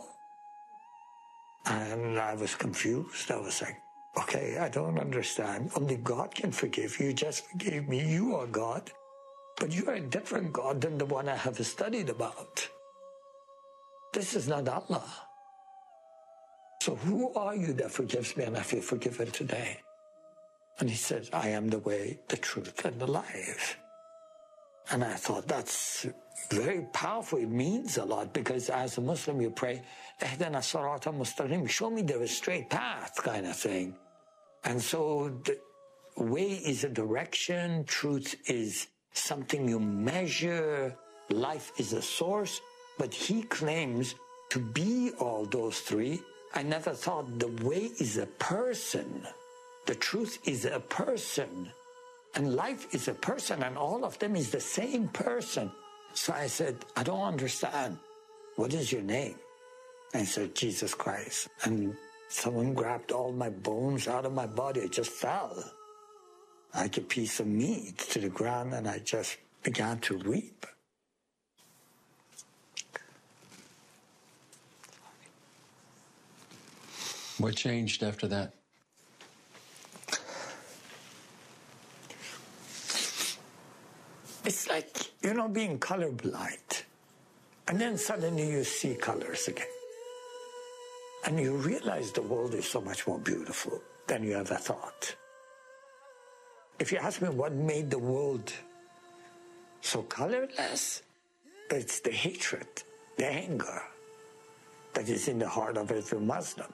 And I was confused. I was like, okay, I don't understand. Only God can forgive you. You just forgave me. You are God. But you are a different God than the one I have studied about. This is not Allah. So who are you that forgives me and I feel forgiven today? And he said, I am the way, the truth, and the life. And I thought, that's very powerful. It means a lot, because as a Muslim, you pray, Ihdina sirata mustaqim, show me the straight path, kind of thing. And so the way is a direction, truth is something you measure, life is a source, but he claims to be all those three. I never thought the way is a person. The truth is a person, and life is a person, and all of them is the same person. So I said, I don't understand. What is your name? And he said, Jesus Christ. And someone grabbed all my bones out of my body. I just fell like a piece of meat to the ground, and I just began to weep. What changed after that? It's like, you know, being colorblind. And then suddenly you see colors again. And you realize the world is so much more beautiful than you ever thought. If you ask me what made the world so colorless, it's the hatred, the anger that is in the heart of every Muslim.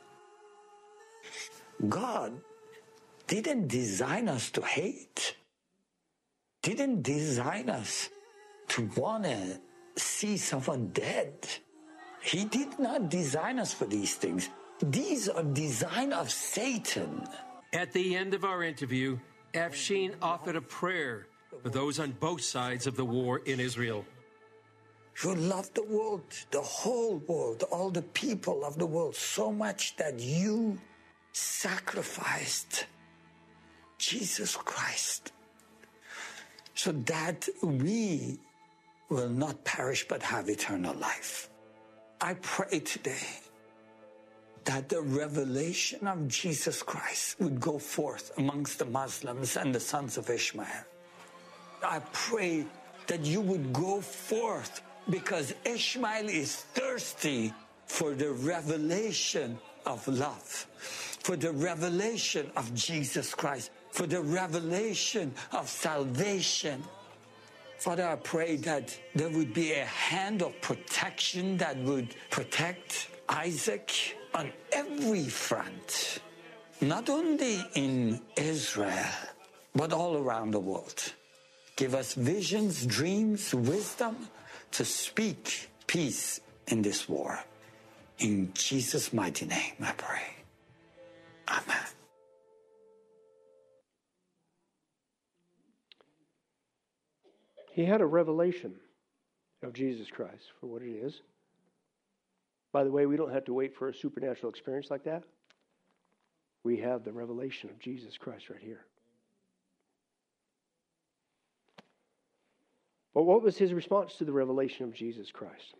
God didn't design us to hate. Didn't design us to want to see someone dead. He did not design us for these things. These are design of Satan. At the end of our interview, Afshin offered a prayer for those on both sides of the war in Israel. You love the world, the whole world, all the people of the world so much that you sacrificed Jesus Christ, so that we will not perish but have eternal life. I pray today that the revelation of Jesus Christ would go forth amongst the Muslims and the sons of Ishmael. I pray that you would go forth, because Ishmael is thirsty for the revelation of love, for the revelation of Jesus Christ, for the revelation of salvation. Father, I pray that there would be a hand of protection that would protect Isaac on every front, not only in Israel, but all around the world. Give us visions, dreams, wisdom to speak peace in this war. In Jesus' mighty name, I pray. Amen. He had a revelation of Jesus Christ for what it is. By the way, we don't have to wait for a supernatural experience like that. We have the revelation of Jesus Christ right here. But what was his response to the revelation of Jesus Christ?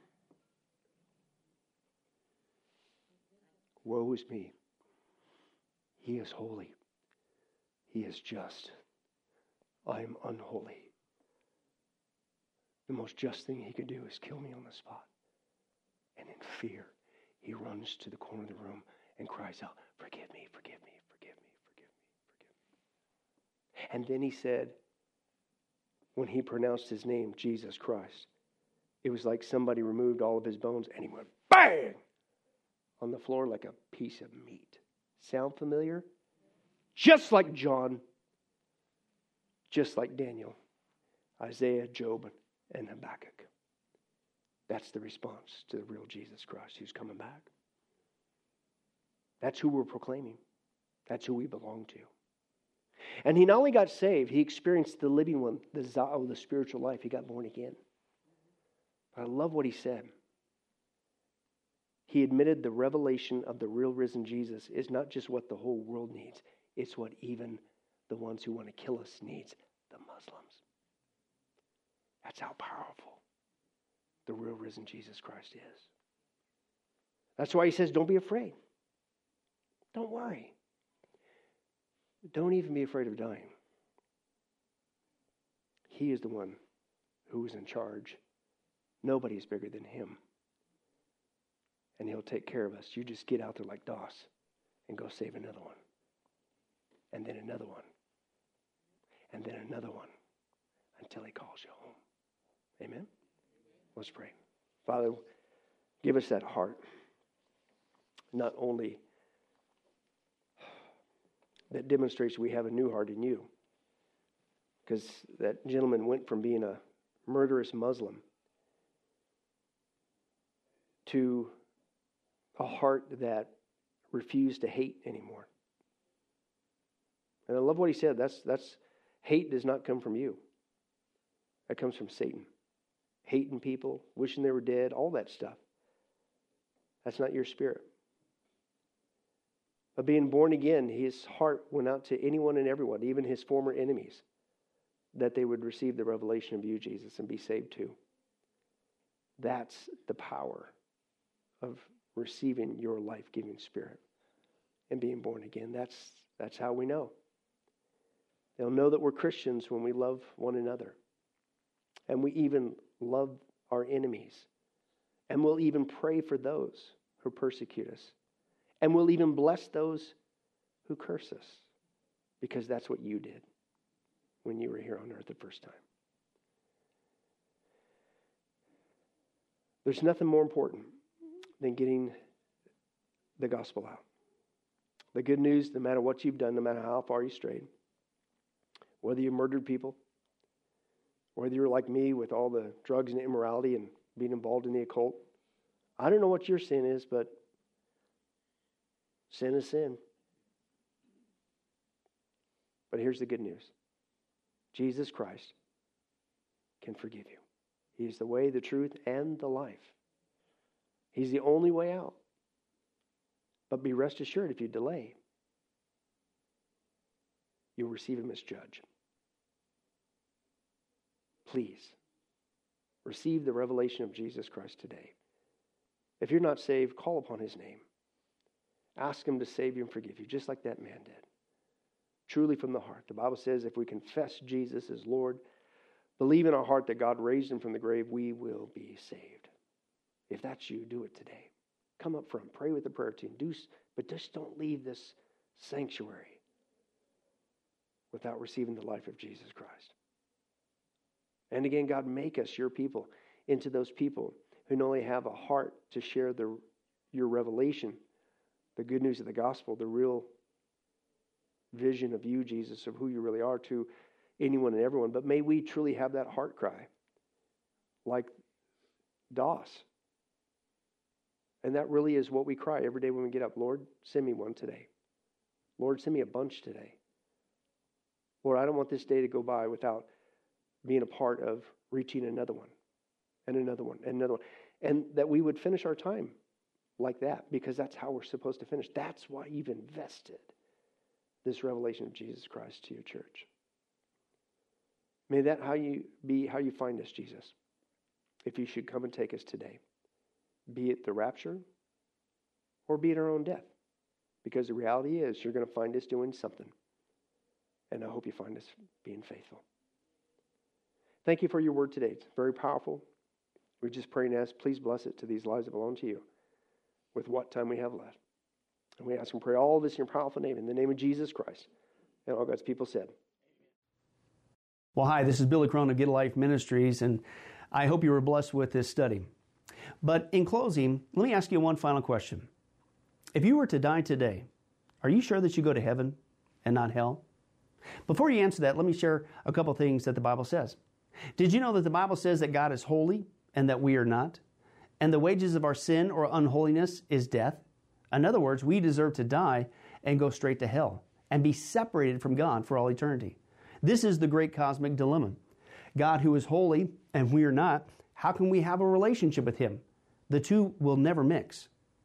Woe is me. He is holy. He is just. I am unholy. The most just thing he could do is kill me on the spot. And in fear, he runs to the corner of the room and cries out, forgive me, forgive me, forgive me, forgive me, forgive me. And then he said, when he pronounced his name, Jesus Christ, it was like somebody removed all of his bones and he went bang on the floor like a piece of meat. Sound familiar? Just like John, just like Daniel, Isaiah, Job, and Habakkuk. That's the response to the real Jesus Christ who's coming back. That's who we're proclaiming. That's who we belong to. And he not only got saved, he experienced the living one, the Zao, the spiritual life. He got born again. But I love what he said. He admitted the revelation of the real risen Jesus is not just what the whole world needs. It's what even the ones who want to kill us needs, the Muslims. That's how powerful the real risen Jesus Christ is. That's why he says, don't be afraid. Don't worry. Don't even be afraid of dying. He is the one who is in charge. Nobody is bigger than him. And he'll take care of us. You just get out there like Doss and go save another one. And then another one. And then another one. Until he calls you home. Amen? Let's pray. Father, give us that heart. Not only that demonstrates we have a new heart in you. Because that gentleman went from being a murderous Muslim to a heart that refused to hate anymore. And I love what he said. That's that's hate does not come from you. That comes from Satan. Hating people, wishing they were dead, all that stuff. That's not your spirit. But being born again, his heart went out to anyone and everyone, even his former enemies, that they would receive the revelation of you, Jesus, and be saved too. That's the power of receiving your life-giving spirit and being born again. That's, that's how we know. They'll know that we're Christians when we love one another. And we even love our enemies. And we'll even pray for those who persecute us. And we'll even bless those who curse us. Because that's what you did when you were here on earth the first time. There's nothing more important than getting the gospel out. The good news, no matter what you've done, no matter how far you strayed, whether you murdered people, whether you're like me with all the drugs and immorality and being involved in the occult, I don't know what your sin is, but sin is sin. But here's the good news. Jesus Christ can forgive you. He is the way, the truth, and the life. He's the only way out. But be rest assured, if you delay, you'll receive him as judge. Please, receive the revelation of Jesus Christ today. If you're not saved, call upon his name. Ask him to save you and forgive you, just like that man did. Truly from the heart. The Bible says if we confess Jesus as Lord, believe in our heart that God raised him from the grave, we will be saved. If that's you, do it today. Come up front, pray with the prayer team. Do, but just don't leave this sanctuary without receiving the life of Jesus Christ. And again, God, make us your people into those people who not only have a heart to share the, your revelation, the good news of the gospel, the real vision of you, Jesus, of who you really are to anyone and everyone, but may we truly have that heart cry like Doss. And that really is what we cry every day when we get up. Lord, send me one today. Lord, send me a bunch today. Lord, I don't want this day to go by without being a part of reaching another one and another one and another one. And that we would finish our time like that, because that's how we're supposed to finish. That's why you've invested this revelation of Jesus Christ to your church. May that how you be how you find us, Jesus, if you should come and take us today, be it the rapture or be it our own death. Because the reality is you're going to find us doing something. And I hope you find us being faithful. Thank you for your word today. It's very powerful. We just pray and ask, please bless it to these lives that belong to you with what time we have left. And we ask and pray all this in your powerful name, in the name of Jesus Christ. And all God's people said. Well, hi, this is Billy Crone of Get a Life Ministries, and I hope you were blessed with this study. But in closing, let me ask you one final question. If you were to die today, are you sure that you go to heaven and not hell? Before you answer that, let me share a couple things that the Bible says. Did you know that the Bible says that God is holy and that we are not? And the wages of our sin or unholiness is death? In other words, we deserve to die and go straight to hell and be separated from God for all eternity. This is the great cosmic dilemma. God, who is holy and we are not, how can we have a relationship with Him? The two will never mix.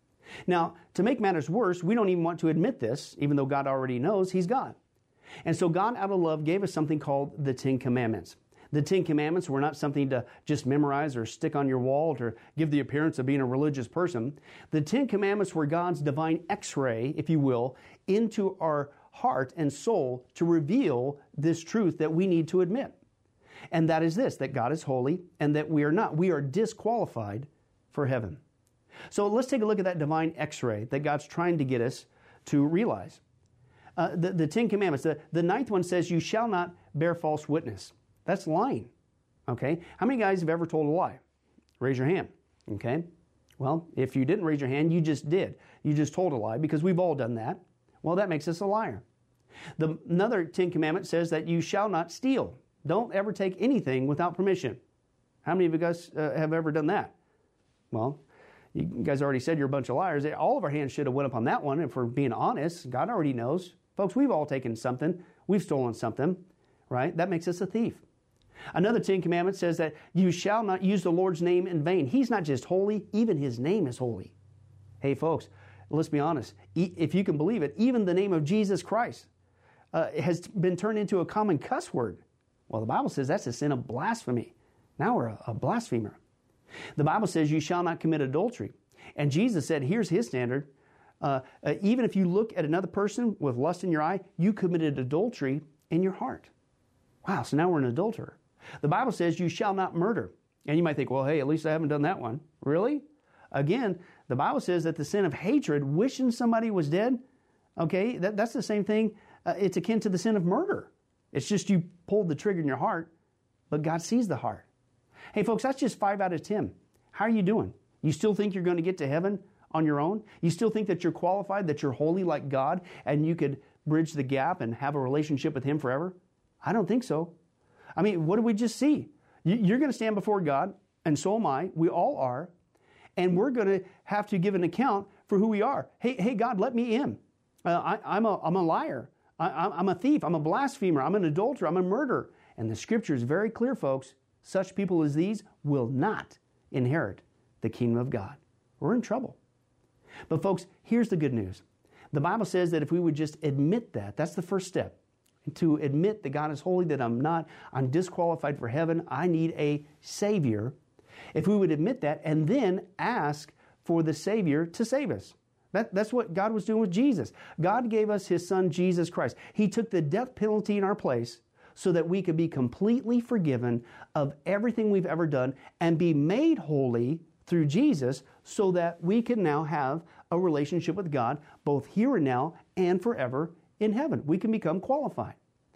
Now, to make matters worse, we don't even want to admit this, even though God already knows He's God. And so God, out of love, gave us something called the Ten Commandments. The Ten Commandments were not something to just memorize or stick on your wall to give the appearance of being a religious person. The Ten Commandments were God's divine X-ray, if you will, into our heart and soul to reveal this truth that we need to admit. And that is this, that God is holy and that we are not. We are disqualified for heaven. So let's take a look at that divine X-ray that God's trying to get us to realize. Uh, the, the Ten Commandments, the, the ninth one says, you shall not bear false witness. That's lying. Okay? How many guys have ever told a lie? Raise your hand. Okay? Well, if you didn't raise your hand, you just did. You just told a lie, because we've all done that. Well, that makes us a liar. The, another Ten Commandment says that you shall not steal. Don't ever take anything without permission. How many of you guys uh, have ever done that? Well, you guys already said you're a bunch of liars. All of our hands should have went up on that one, if we're being honest. God already knows. Folks, we've all taken something. We've stolen something, right? That makes us a thief. Another Ten Commandments says that you shall not use the Lord's name in vain. He's not just holy, even His name is holy. Hey, folks, let's be honest. If you can believe it, even the name of Jesus Christ uh, has been turned into a common cuss word. Well, the Bible says that's a sin of blasphemy. Now we're a, a blasphemer. The Bible says you shall not commit adultery. And Jesus said, here's His standard. Uh, uh, even if you look at another person with lust in your eye, you committed adultery in your heart. Wow, so now we're an adulterer. The Bible says you shall not murder. And you might think, well, hey, at least I haven't done that one. Really? Again, the Bible says that the sin of hatred, wishing somebody was dead, okay, that, that's the same thing. Uh, it's akin to the sin of murder. It's just you pulled the trigger in your heart, but God sees the heart. Hey, folks, that's just five out of ten. How are you doing? You still think you're going to get to heaven on your own? You still think that you're qualified, that you're holy like God, and you could bridge the gap and have a relationship with Him forever? I don't think so. I mean, what did we just see? You're going to stand before God, and so am I. We all are. And we're going to have to give an account for who we are. Hey, hey, God, let me in. Uh, I, I'm, a, I'm a liar. I, I'm a thief. I'm a blasphemer. I'm an adulterer. I'm a murderer. And the Scripture is very clear, folks. Such people as these will not inherit the kingdom of God. We're in trouble. But folks, here's the good news. The Bible says that if we would just admit that, that's the first step. To admit that God is holy, that I'm not, I'm disqualified for heaven, I need a Savior. If we would admit that and then ask for the Savior to save us. That, that's what God was doing with Jesus. God gave us His Son, Jesus Christ. He took the death penalty in our place so that we could be completely forgiven of everything we've ever done and be made holy through Jesus so that we can now have a relationship with God both here and now and forever in heaven. We can become qualified.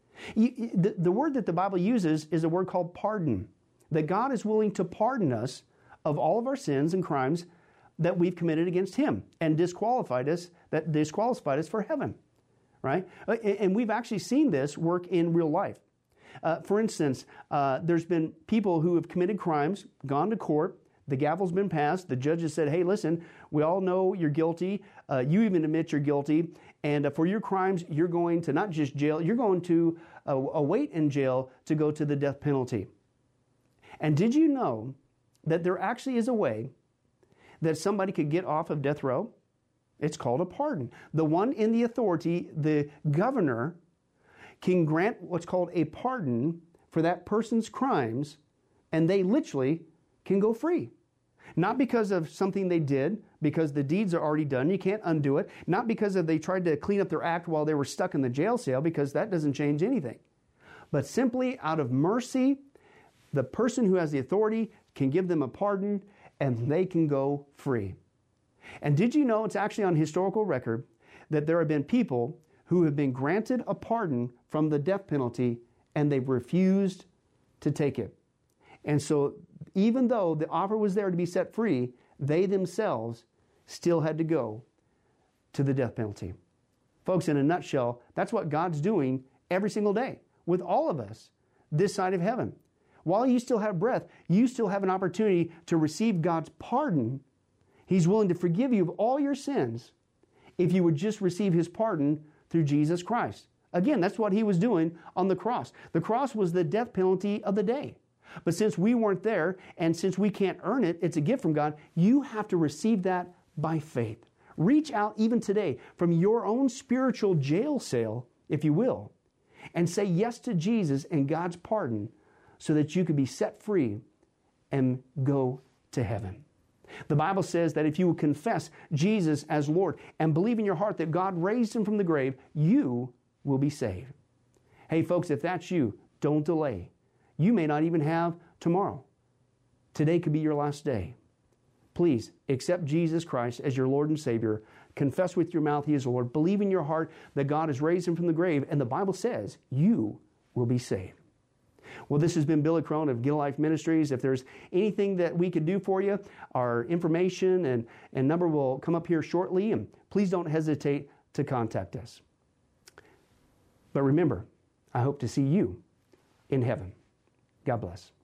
You, the, the word that the Bible uses is a word called pardon. That God is willing to pardon us of all of our sins and crimes that we've committed against Him and disqualified us, that disqualified us for heaven, right? And we've actually seen this work in real life. Uh, for instance, uh, there's been people who have committed crimes, gone to court, The gavel's been passed. The judge has said, hey, listen, we all know you're guilty. Uh, you even admit you're guilty. And uh, for your crimes, you're going to not just jail, you're going to uh, await in jail to go to the death penalty. And did you know that there actually is a way that somebody could get off of death row? It's called a pardon. The one in the authority, the governor, can grant what's called a pardon for that person's crimes, and they literally can go free. Not because of something they did, because the deeds are already done. You can't undo it. Not because of they tried to clean up their act while they were stuck in the jail cell, because that doesn't change anything. But simply out of mercy, the person who has the authority can give them a pardon, and they can go free. And did you know it's actually on historical record that there have been people who have been granted a pardon from the death penalty, and they've refused to take it. And so even though the offer was there to be set free, they themselves still had to go to the death penalty. Folks, in a nutshell, that's what God's doing every single day with all of us this side of heaven. While you still have breath, you still have an opportunity to receive God's pardon. He's willing to forgive you of all your sins if you would just receive His pardon through Jesus Christ. Again, that's what He was doing on the cross. The cross was the death penalty of the day. But since we weren't there, and since we can't earn it, it's a gift from God, you have to receive that by faith. Reach out even today from your own spiritual jail cell, if you will, and say yes to Jesus and God's pardon so that you can be set free and go to heaven. The Bible says that if you will confess Jesus as Lord and believe in your heart that God raised Him from the grave, you will be saved. Hey folks, if that's you, don't delay. You may not even have tomorrow. Today could be your last day. Please accept Jesus Christ as your Lord and Savior. Confess with your mouth He is Lord. Believe in your heart that God has raised Him from the grave. And the Bible says you will be saved. Well, this has been Billy Crone of Get a Life Ministries. If there's anything that we could do for you, our information and, and number will come up here shortly. And please don't hesitate to contact us. But remember, I hope to see you in heaven. God bless.